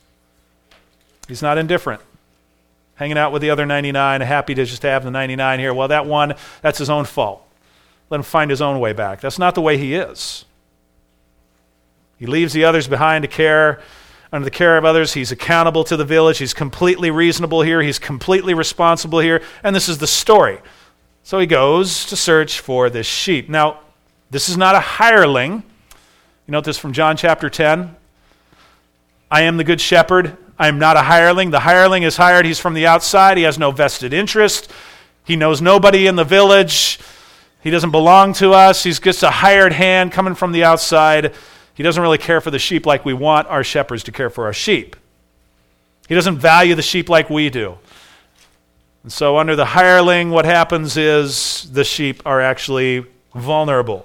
He's not indifferent. Hanging out with the other 99, happy to just have the 99 here. Well, that one, that's his own fault. Let him find his own way back. That's not the way he is. He leaves the others behind to care under the care of others. He's accountable to the village. He's completely reasonable here. He's completely responsible here. And this is the story. So he goes to search for this sheep. Now, this is not a hireling. You note this from John chapter 10. I am the good shepherd. I am not a hireling. The hireling is hired. He's from the outside. He has no vested interest. He knows nobody in the village. He doesn't belong to us. He's just a hired hand coming from the outside. He doesn't really care for the sheep like we want our shepherds to care for our sheep. He doesn't value the sheep like we do. And so under the hireling, what happens is the sheep are actually vulnerable.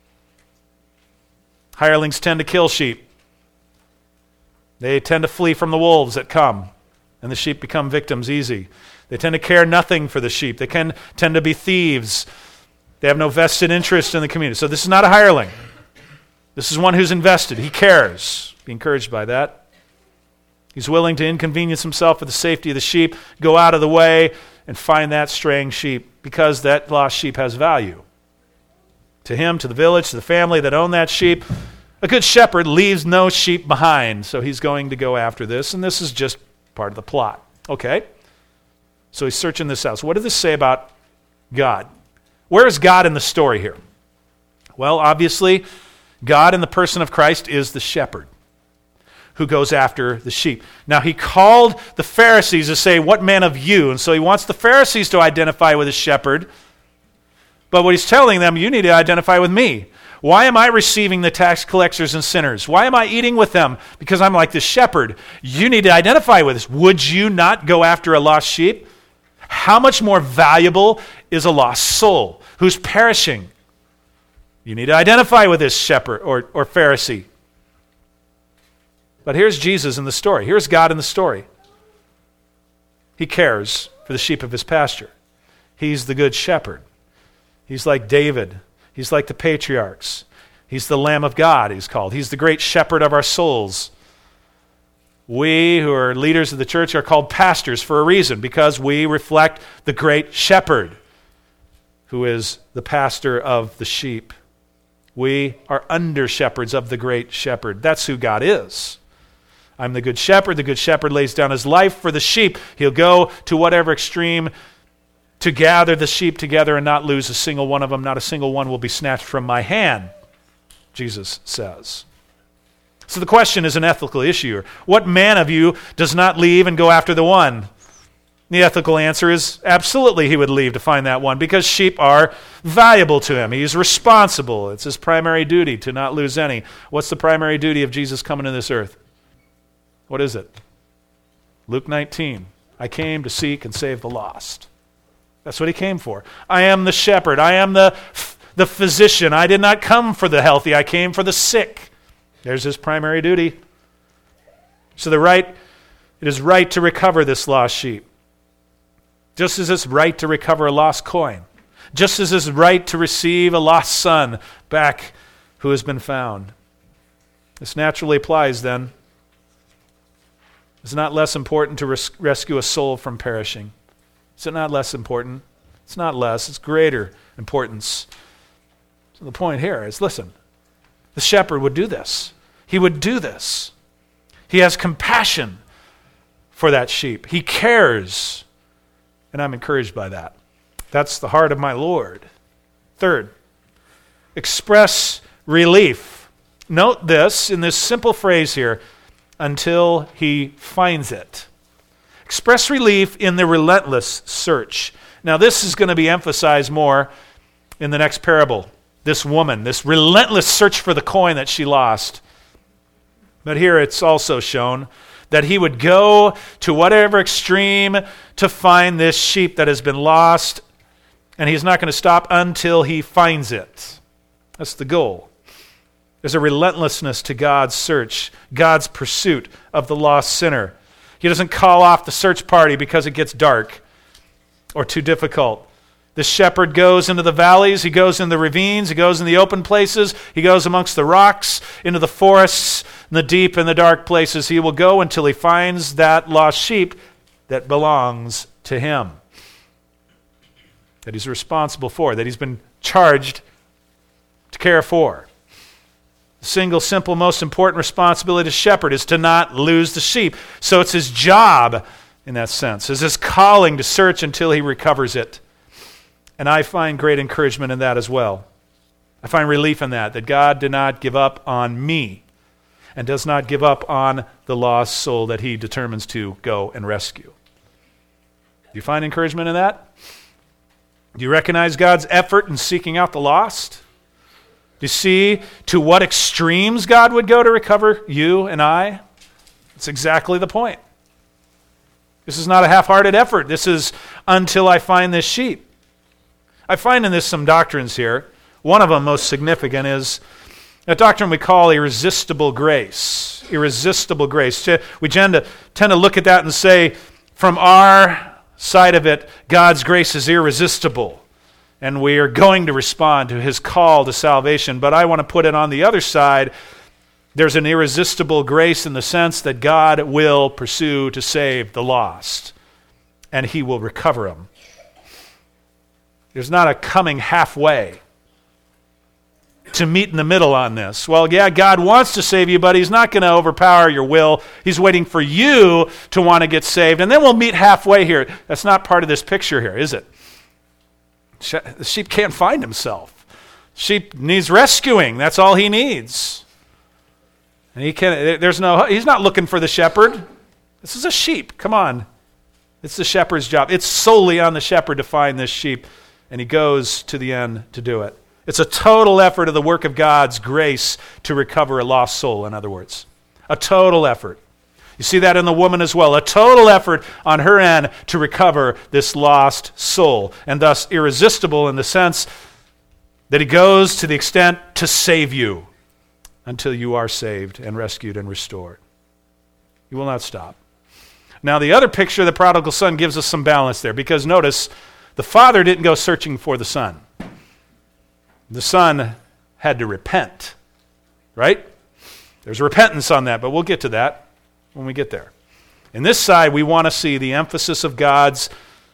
Hirelings tend to kill sheep. They tend to flee from the wolves that come, and the sheep become victims easy. They tend to care nothing for the sheep. They can tend to be thieves. They have no vested interest in the community. So this is not a hireling. This is one who's invested. He cares. Be encouraged by that. He's willing to inconvenience himself for the safety of the sheep, go out of the way, and find that straying sheep because that lost sheep has value. To him, to the village, to the family that own that sheep, a good shepherd leaves no sheep behind. So he's going to go after this, and this is just part of the plot. Okay? So he's searching this out. So what does this say about God? Where is God in the story here? Well, obviously, God in the person of Christ is the shepherd who goes after the sheep. Now, he called the Pharisees to say, what man of you? And so he wants the Pharisees to identify with his shepherd. But what he's telling them, you need to identify with me. Why am I receiving the tax collectors and sinners? Why am I eating with them? Because I'm like this shepherd. You need to identify with us. Would you not go after a lost sheep? How much more valuable is a lost soul who's perishing? You need to identify with this shepherd or Pharisee. But here's Jesus in the story. Here's God in the story. He cares for the sheep of his pasture. He's the good shepherd. He's like David. He's like the patriarchs. He's the Lamb of God, he's called. He's the great shepherd of our souls. We who are leaders of the church are called pastors for a reason, because we reflect the great shepherd who is the pastor of the sheep. We are under shepherds of the great shepherd. That's who God is. I'm the good shepherd. The good shepherd lays down his life for the sheep. He'll go to whatever extreme to gather the sheep together and not lose a single one of them. Not a single one will be snatched from my hand, Jesus says. So the question is an ethical issue. What man of you does not leave and go after the one? The ethical answer is absolutely he would leave to find that one, because sheep are valuable to him. He's responsible. It's his primary duty to not lose any. What's the primary duty of Jesus coming to this earth? What is it? Luke 19. I came to seek and save the lost. That's what he came for. I am the shepherd. I am the physician. I did not come for the healthy. I came for the sick. There's his primary duty. So it is right to recover this lost sheep. Just as it's right to recover a lost coin. Just as it's right to receive a lost son back who has been found. This naturally applies then. It's not less important to rescue a soul from perishing. Is it not less important? It's not less. It's greater importance. So the point here is, listen, the shepherd would do this. He would do this. He has compassion for that sheep. He cares. And I'm encouraged by that. That's the heart of my Lord. Third, express relief. Note this in this simple phrase here, until he finds it. Express relief in the relentless search. Now this is going to be emphasized more in the next parable. This woman, this relentless search for the coin that she lost. But here it's also shown that he would go to whatever extreme to find this sheep that has been lost, and he's not going to stop until he finds it. That's the goal. There's a relentlessness to God's search, God's pursuit of the lost sinner. He doesn't call off the search party because it gets dark or too difficult. The shepherd goes into the valleys, he goes in the ravines, he goes in the open places, he goes amongst the rocks, into the forests, in the deep and the dark places. He will go until he finds that lost sheep that belongs to him, that he's responsible for, that he's been charged to care for. The single, simple, most important responsibility of the shepherd is to not lose the sheep. So it's his job, in that sense. It's his calling to search until he recovers it. And I find great encouragement in that as well. I find relief in that God did not give up on me and does not give up on the lost soul that he determines to go and rescue. Do you find encouragement in that? Do you recognize God's effort in seeking out the lost? Do you see to what extremes God would go to recover you and I? That's exactly the point. This is not a half-hearted effort. This is until I find this sheep. I find in this some doctrines here. One of them, most significant, is a doctrine we call irresistible grace. Irresistible grace. We tend to look at that and say, from our side of it, God's grace is irresistible, and we are going to respond to his call to salvation. But I want to put it on the other side. There's an irresistible grace in the sense that God will pursue to save the lost, and he will recover them. There's not a coming halfway to meet in the middle on this. Well, yeah, God wants to save you, but he's not going to overpower your will. He's waiting for you to want to get saved, and then we'll meet halfway here. That's not part of this picture here, is it? The sheep can't find himself. Sheep needs rescuing. That's all he needs. And he's not looking for the shepherd. This is a sheep. Come on. It's the shepherd's job. It's solely on the shepherd to find this sheep. And he goes to the end to do it. It's a total effort of the work of God's grace to recover a lost soul, in other words. A total effort. You see that in the woman as well. A total effort on her end to recover this lost soul. And thus irresistible in the sense that he goes to the extent to save you until you are saved and rescued and restored. He will not stop. Now the other picture, the prodigal son, gives us some balance there, because notice, the father didn't go searching for the son. The son had to repent, right? There's repentance on that, but we'll get to that. when we get there. In this side, we want to see the emphasis of God's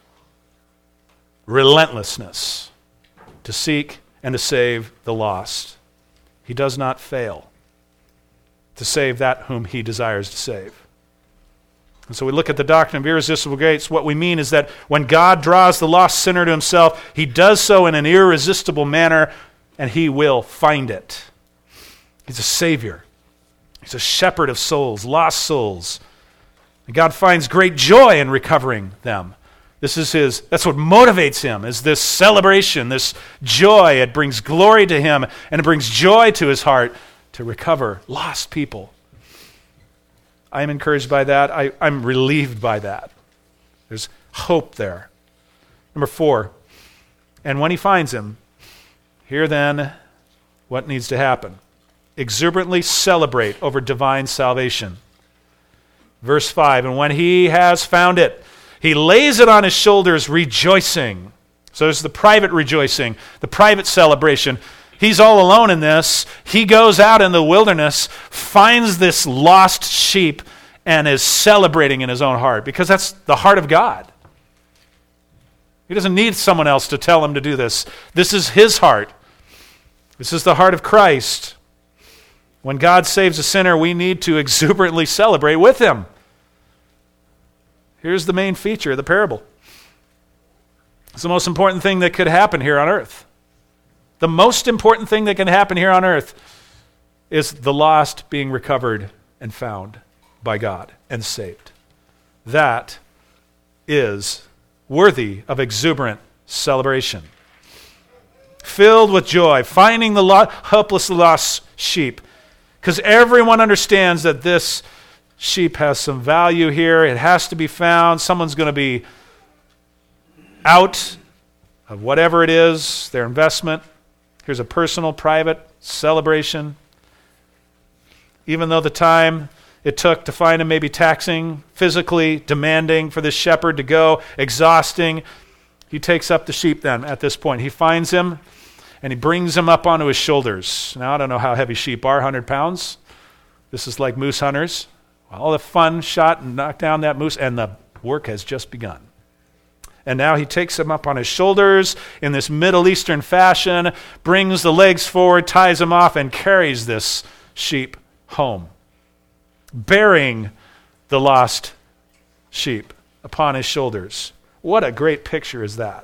relentlessness to seek and to save the lost. He does not fail to save that whom he desires to save. And so we look at the doctrine of irresistible grace. What we mean is that when God draws the lost sinner to himself, he does so in an irresistible manner, and he will find it. He's a savior. He's a shepherd of souls, lost souls. And God finds great joy in recovering them. That's what motivates him, is this celebration, this joy. It brings glory to him, and it brings joy to his heart to recover lost people. I am encouraged by that. I'm relieved by that. There's hope there. Number 4, and when he finds him, here then, what needs to happen? Exuberantly celebrate over divine salvation. Verse 5, and when he has found it, he lays it on his shoulders, rejoicing. So there's the private rejoicing, the private celebration. He's all alone in this. He goes out in the wilderness, finds this lost sheep, and is celebrating in his own heart, because that's the heart of God. He doesn't need someone else to tell him to do this. This is his heart. This is the heart of Christ. When God saves a sinner, we need to exuberantly celebrate with him. Here's the main feature of the parable. It's the most important thing that could happen here on earth. The most important thing that can happen here on earth is the lost being recovered and found by God and saved. That is worthy of exuberant celebration. Filled with joy, finding the helpless lost sheep, because everyone understands that this sheep has some value here. It has to be found. Someone's going to be out of whatever it is, their investment. Here's a personal, private celebration. Even though the time it took to find him may be taxing, physically demanding for this shepherd to go, exhausting, he takes up the sheep then at this point. He finds him, and he brings him up onto his shoulders. Now, I don't know how heavy sheep are, 100 pounds. This is like moose hunters. All the fun shot and knocked down that moose, and the work has just begun. And now he takes him up on his shoulders in this Middle Eastern fashion, brings the legs forward, ties him off, and carries this sheep home, bearing the lost sheep upon his shoulders. What a great picture is that.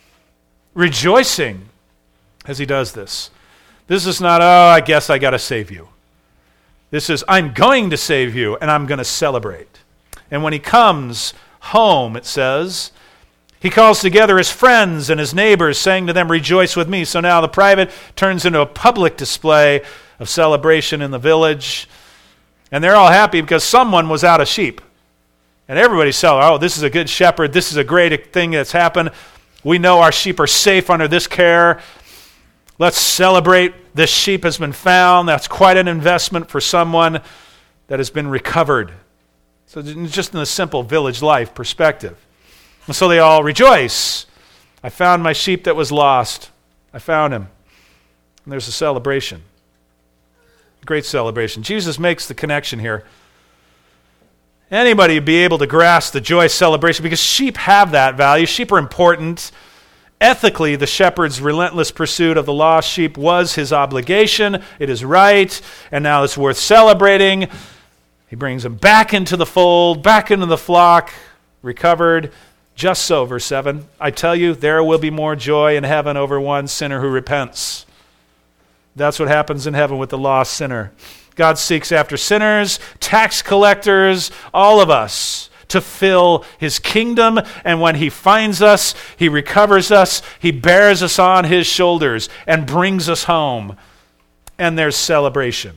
Rejoicing as he does this. This is not, I guess I got to save you. This is, I'm going to save you, and I'm going to celebrate. And when he comes home, it says, he calls together his friends and his neighbors, saying to them, rejoice with me. So now the private turns into a public display of celebration in the village. And they're all happy because someone was out of sheep. And everybody's celebrating, this is a good shepherd. This is a great thing that's happened. We know our sheep are safe under this care. Let's celebrate. This sheep has been found. That's quite an investment for someone that has been recovered. So just in the simple village life perspective. And so they all rejoice. I found my sheep that was lost. I found him. And there's a celebration. Great celebration. Jesus makes the connection here. Anybody would be able to grasp the joy celebration because sheep have that value. Sheep are important. Ethically, the shepherd's relentless pursuit of the lost sheep was his obligation. It is right, and now it's worth celebrating. He brings them back into the fold, back into the flock, recovered. Just so, verse 7, I tell you, there will be more joy in heaven over one sinner who repents. That's what happens in heaven with the lost sinner. God seeks after sinners, tax collectors, all of us, to fill his kingdom. And when he finds us, he recovers us, he bears us on his shoulders and brings us home. And there's celebration.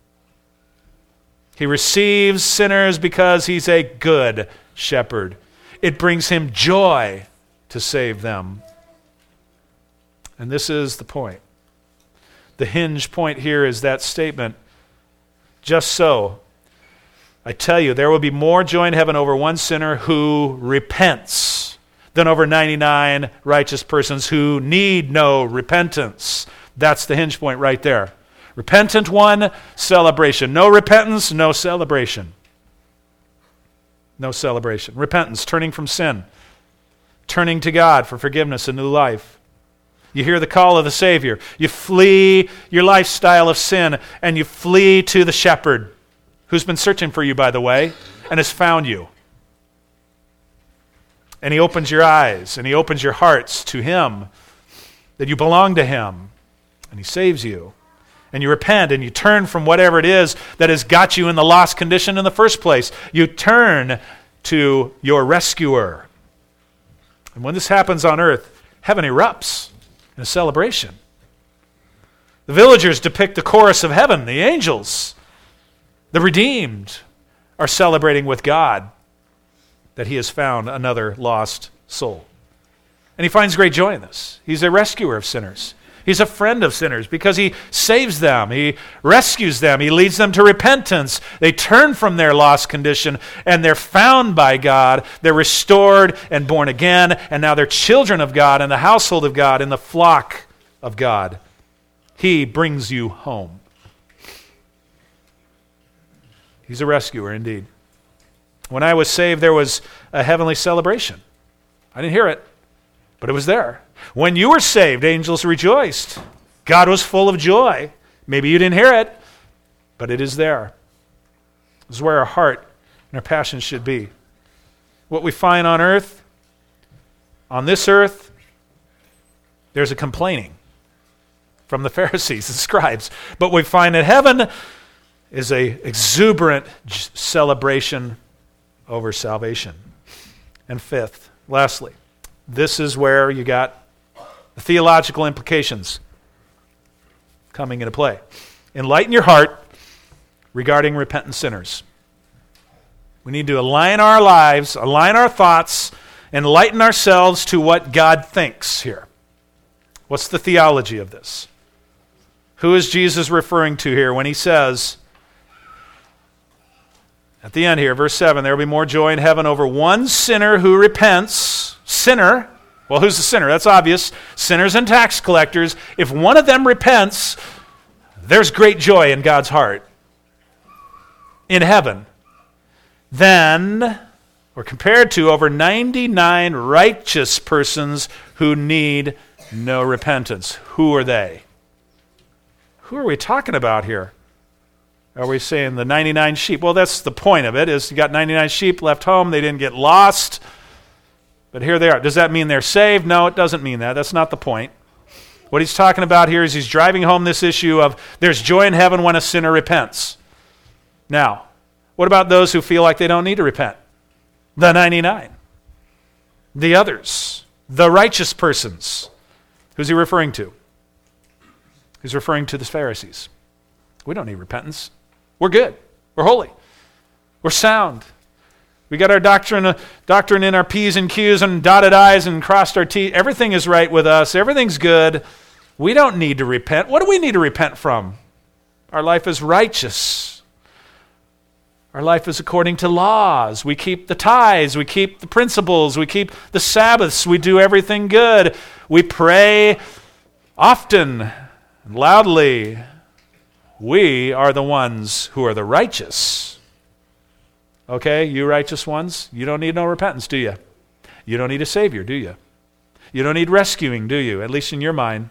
He receives sinners because he's a good shepherd. It brings him joy to save them. And this is the point. The hinge point here is that statement, just so. I tell you, there will be more joy in heaven over one sinner who repents than over 99 righteous persons who need no repentance. That's the hinge point right there. Repentant one, celebration. No repentance, no celebration. no celebration. Repentance, turning from sin, turning to God for forgiveness and new life. You hear the call of the Savior. You flee your lifestyle of sin, and you flee to the shepherd, who's been searching for you, by the way, and has found you. And he opens your eyes, and he opens your hearts to him, that you belong to him, and he saves you. And you repent, and you turn from whatever it is that has got you in the lost condition in the first place. You turn to your rescuer. And when this happens on earth, heaven erupts in a celebration. The villagers depict the chorus of heaven, the angels. The redeemed are celebrating with God that he has found another lost soul. And he finds great joy in this. He's a rescuer of sinners. He's a friend of sinners because he saves them. He rescues them. He leads them to repentance. They turn from their lost condition and they're found by God. They're restored and born again, and now they're children of God in the household of God, in the flock of God. He brings you home. He's a rescuer indeed. When I was saved, there was a heavenly celebration. I didn't hear it, but it was there. When you were saved, angels rejoiced. God was full of joy. Maybe you didn't hear it, but it is there. This is where our heart and our passion should be. What we find on earth, on this earth, there's a complaining from the Pharisees and scribes. But what we find in heaven is a exuberant celebration over salvation. And fifth, lastly, this is where you got the theological implications coming into play. Enlighten your heart regarding repentant sinners. We need to align our lives, align our thoughts, enlighten ourselves to what God thinks here. What's the theology of this? Who is Jesus referring to here when he says, at the end here, verse 7, there will be more joy in heaven over one sinner who repents. Sinner. Well, who's the sinner? That's obvious. Sinners and tax collectors. If one of them repents, there's great joy in God's heart. In heaven. Then, or compared to over 99 righteous persons who need no repentance. Who are they? Who are we talking about here? Are we saying the 99 sheep? Well, that's the point of it, is you got 99 sheep left home. They didn't get lost. But here they are. Does that mean they're saved? No, it doesn't mean that. That's not the point. What he's talking about here is he's driving home this issue of there's joy in heaven when a sinner repents. Now, what about those who feel like they don't need to repent? The 99. The others. The righteous persons. Who's he referring to? He's referring to the Pharisees. We don't need repentance. We're good. We're holy. We're sound. We got our doctrine in our P's and Q's and dotted I's and crossed our T's. Everything is right with us. Everything's good. We don't need to repent. What do we need to repent from? Our life is righteous. Our life is according to laws. We keep the tithes. We keep the principles. We keep the Sabbaths. We do everything good. We pray often and loudly. We are the ones who are the righteous. Okay, you righteous ones, you don't need no repentance, do you? You don't need a Savior, do you? You don't need rescuing, do you? At least in your mind.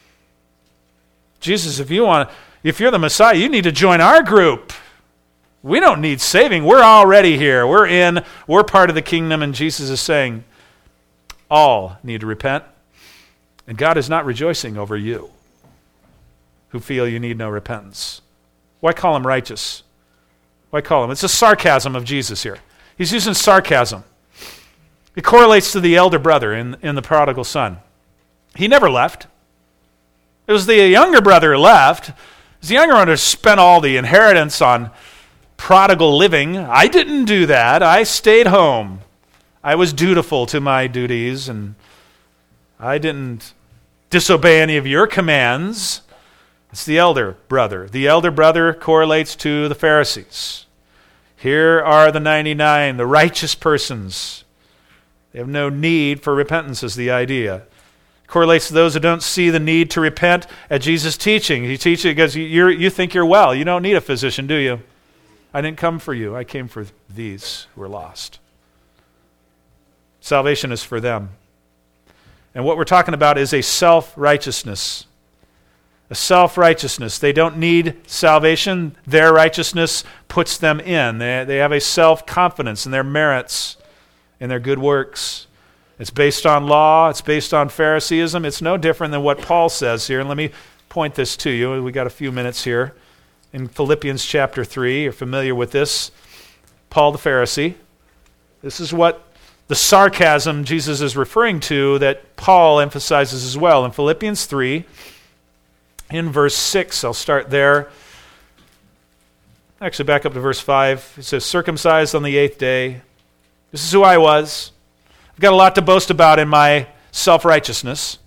Jesus, if you're the Messiah, you need to join our group. We don't need saving. We're already here. We're part of the kingdom, and Jesus is saying, all need to repent. And God is not rejoicing over you who feel you need no repentance. Why call him righteous? Why call him? It's a sarcasm of Jesus here. He's using sarcasm. It correlates to the elder brother in the prodigal son. He never left. It was the younger brother who left. The younger brother spent all the inheritance on prodigal living. I didn't do that. I stayed home. I was dutiful to my duties, and I didn't disobey any of your commands. It's the elder brother. The elder brother correlates to the Pharisees. Here are the 99, the righteous persons. They have no need for repentance is the idea. Correlates to those who don't see the need to repent at Jesus' teaching. He teaches because you think you're well. You don't need a physician, do you? I didn't come for you. I came for these who are lost. Salvation is for them. And what we're talking about is a self-righteousness. A self-righteousness. They don't need salvation. Their righteousness puts them in. They have a self-confidence in their merits, in their good works. It's based on law. It's based on Phariseeism. It's no different than what Paul says here. And let me point this to you. We got a few minutes here. In Philippians chapter 3, you're familiar with this. Paul the Pharisee. This is what the sarcasm Jesus is referring to that Paul emphasizes as well. In Philippians 3, in verse 6, I'll start there. Actually, back up to verse 5. It says, circumcised on the 8th day. This is who I was. I've got a lot to boast about in my self-righteousness.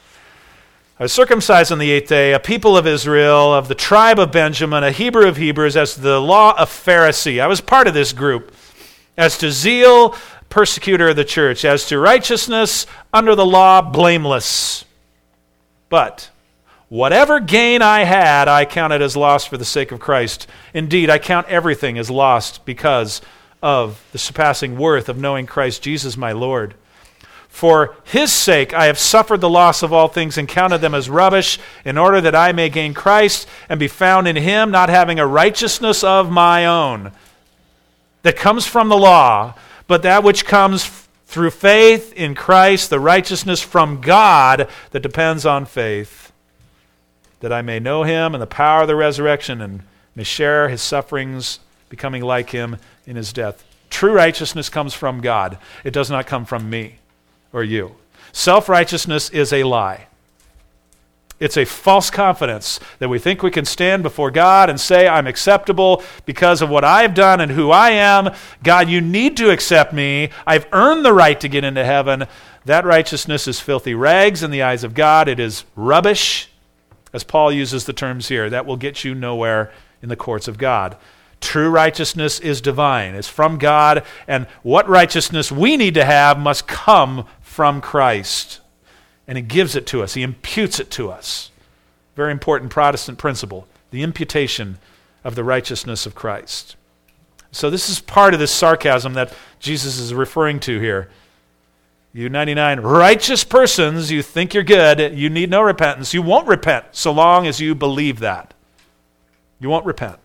I was circumcised on the 8th day, a people of Israel, of the tribe of Benjamin, a Hebrew of Hebrews, as to the law of Pharisee. I was part of this group. As to zeal, persecutor of the church. As to righteousness, under the law, blameless. But whatever gain I had, I counted as lost for the sake of Christ. Indeed, I count everything as lost because of the surpassing worth of knowing Christ Jesus my Lord. For his sake I have suffered the loss of all things and counted them as rubbish, in order that I may gain Christ and be found in him, not having a righteousness of my own that comes from the law, but that which comes through faith in Christ, the righteousness from God that depends on faith, that I may know him and the power of the resurrection and may share his sufferings, becoming like him in his death. True righteousness comes from God. It does not come from me or you. Self-righteousness is a lie. It's a false confidence that we think we can stand before God and say, I'm acceptable because of what I've done and who I am. God, you need to accept me. I've earned the right to get into heaven. That righteousness is filthy rags in the eyes of God. It is rubbish, as Paul uses the terms here. That will get you nowhere in the courts of God. True righteousness is divine. It's from God, and what righteousness we need to have must come from Christ. And he gives it to us. He imputes it to us. Very important Protestant principle, the imputation of the righteousness of Christ. So this is part of this sarcasm that Jesus is referring to here. You 99 righteous persons, you think you're good, you need no repentance. You won't repent so long as you believe that. You won't repent.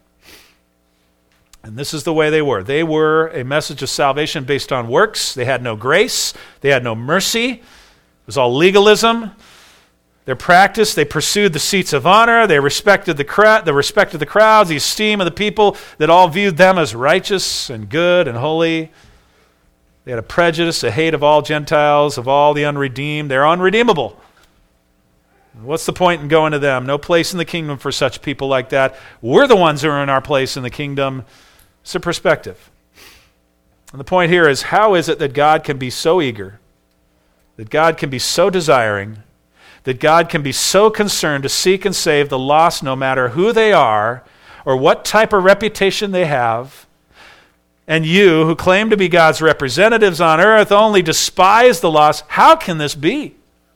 And this is the way they were. They were a message of salvation based on works. They had no grace. They had no mercy. It was all legalism. Their practice, they pursued the seats of honor. They respected the respect of the crowds, the esteem of the people that all viewed them as righteous and good and holy. They had a prejudice, a hate of all Gentiles, of all the unredeemed. They're unredeemable. What's the point in going to them? No place in the kingdom for such people like that. We're the ones who are in our place in the kingdom. It's a perspective. And the point here is, how is it that God can be so eager, that God can be so desiring, that God can be so concerned to seek and save the lost no matter who they are or what type of reputation they have, and you, who claim to be God's representatives on earth, only despise the lost? How can this be?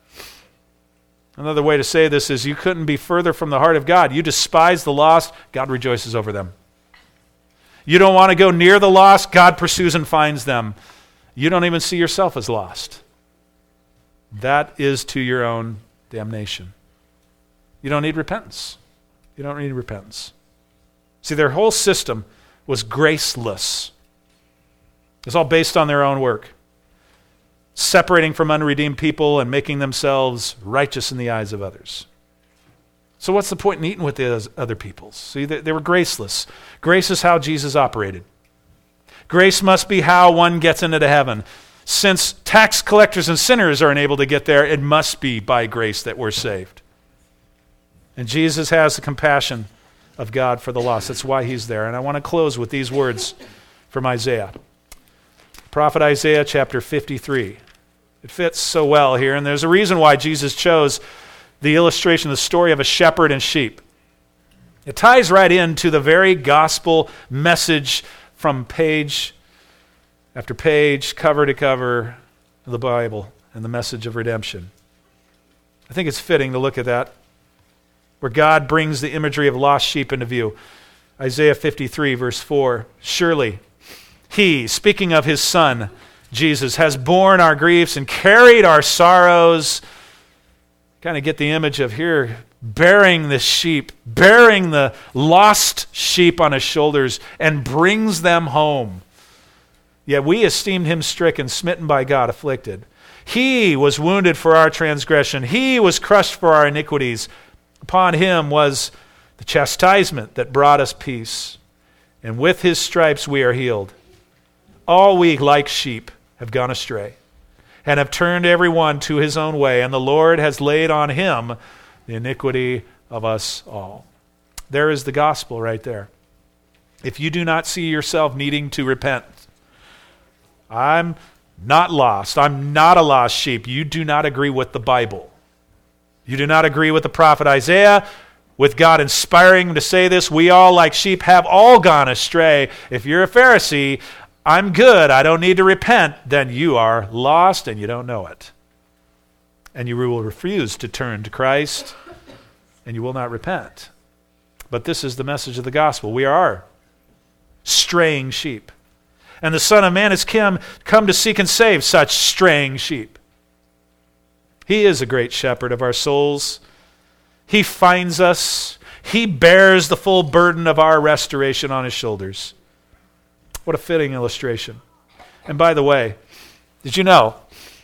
Another way to say this is, you couldn't be further from the heart of God. You despise the lost, God rejoices over them. You don't want to go near the lost, God pursues and finds them. You don't even see yourself as lost. That is to your own damnation. You don't need repentance. You don't need repentance. See, their whole system was graceless. It's all based on their own work, separating from unredeemed people and making themselves righteous in the eyes of others. So what's the point in eating with the other peoples? See, they were graceless. Grace is how Jesus operated. Grace must be how one gets into heaven. Since tax collectors and sinners aren't able to get there, it must be by grace that we're saved. And Jesus has the compassion of God for the lost. That's why he's there. And I want to close with these words from Isaiah. Prophet Isaiah chapter 53. It fits so well here, and there's a reason why Jesus chose the illustration, the story of a shepherd and sheep. It ties right into the very gospel message from page after page, cover to cover of the Bible and the message of redemption. I think it's fitting to look at that, where God brings the imagery of lost sheep into view. Isaiah 53, verse 4, surely he, speaking of his son, Jesus has borne our griefs and carried our sorrows. Kind of get the image of here, bearing the sheep, bearing the lost sheep on his shoulders, and brings them home. Yet we esteemed him stricken, smitten by God, afflicted. He was wounded for our transgression. He was crushed for our iniquities. Upon him was the chastisement that brought us peace. And with his stripes we are healed. All we, like sheep, have gone astray, and have turned every one to his own way, and the Lord has laid on him the iniquity of us all. There is the gospel right there. If you do not see yourself needing to repent, I'm not lost. I'm not a lost sheep. You do not agree with the Bible. You do not agree with the prophet Isaiah, with God inspiring him to say this. We all, like sheep, have all gone astray. If you're a Pharisee, I'm good, I don't need to repent, then you are lost and you don't know it. And you will refuse to turn to Christ, and you will not repent. But this is the message of the gospel. We are straying sheep. And the Son of Man has come to seek and save such straying sheep. He is a great shepherd of our souls. He finds us. He bears the full burden of our restoration on his shoulders. What a fitting illustration. And by the way, did you know,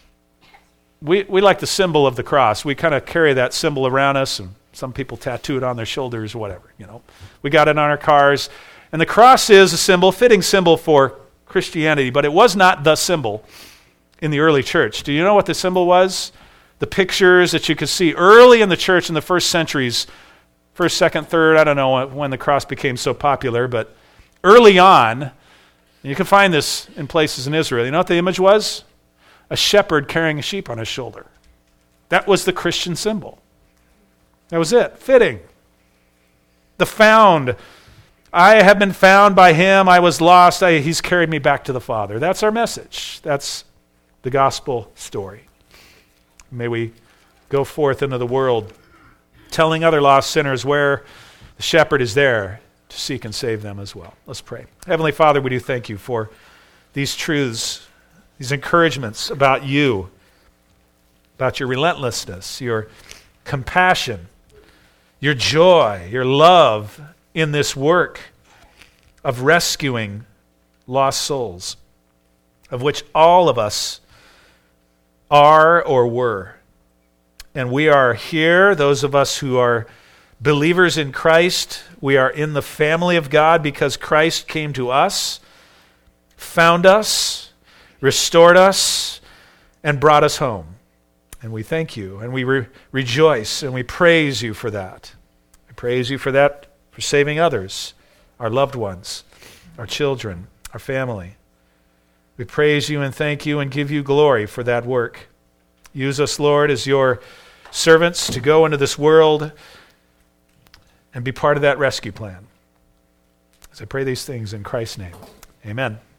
we like the symbol of the cross. We kind of carry that symbol around us, and some people tattoo it on their shoulders or whatever. We got it on our cars. And the cross is a symbol, fitting symbol for Christianity, but it was not the symbol in the early church. Do you know what the symbol was? The pictures that you could see early in the church in the first centuries, first, second, third, I don't know when the cross became so popular, but early on, you can find this in places in Israel. You know what the image was? A shepherd carrying a sheep on his shoulder. That was the Christian symbol. That was it. Fitting. The found. I have been found by him. I was lost. He's carried me back to the Father. That's our message. That's the gospel story. May we go forth into the world telling other lost sinners where the shepherd is there to seek and save them as well. Let's pray. Heavenly Father, we do thank you for these truths, these encouragements about you, about your relentlessness, your compassion, your joy, your love in this work of rescuing lost souls, of which all of us are or were. And we are here, those of us who are believers in Christ. We are in the family of God because Christ came to us, found us, restored us, and brought us home. And we thank you, and we rejoice, and we praise you for that. We praise you for that, for saving others, our loved ones, our children, our family. We praise you and thank you and give you glory for that work. Use us, Lord, as your servants to go into this world and be part of that rescue plan. As I pray these things in Christ's name, amen.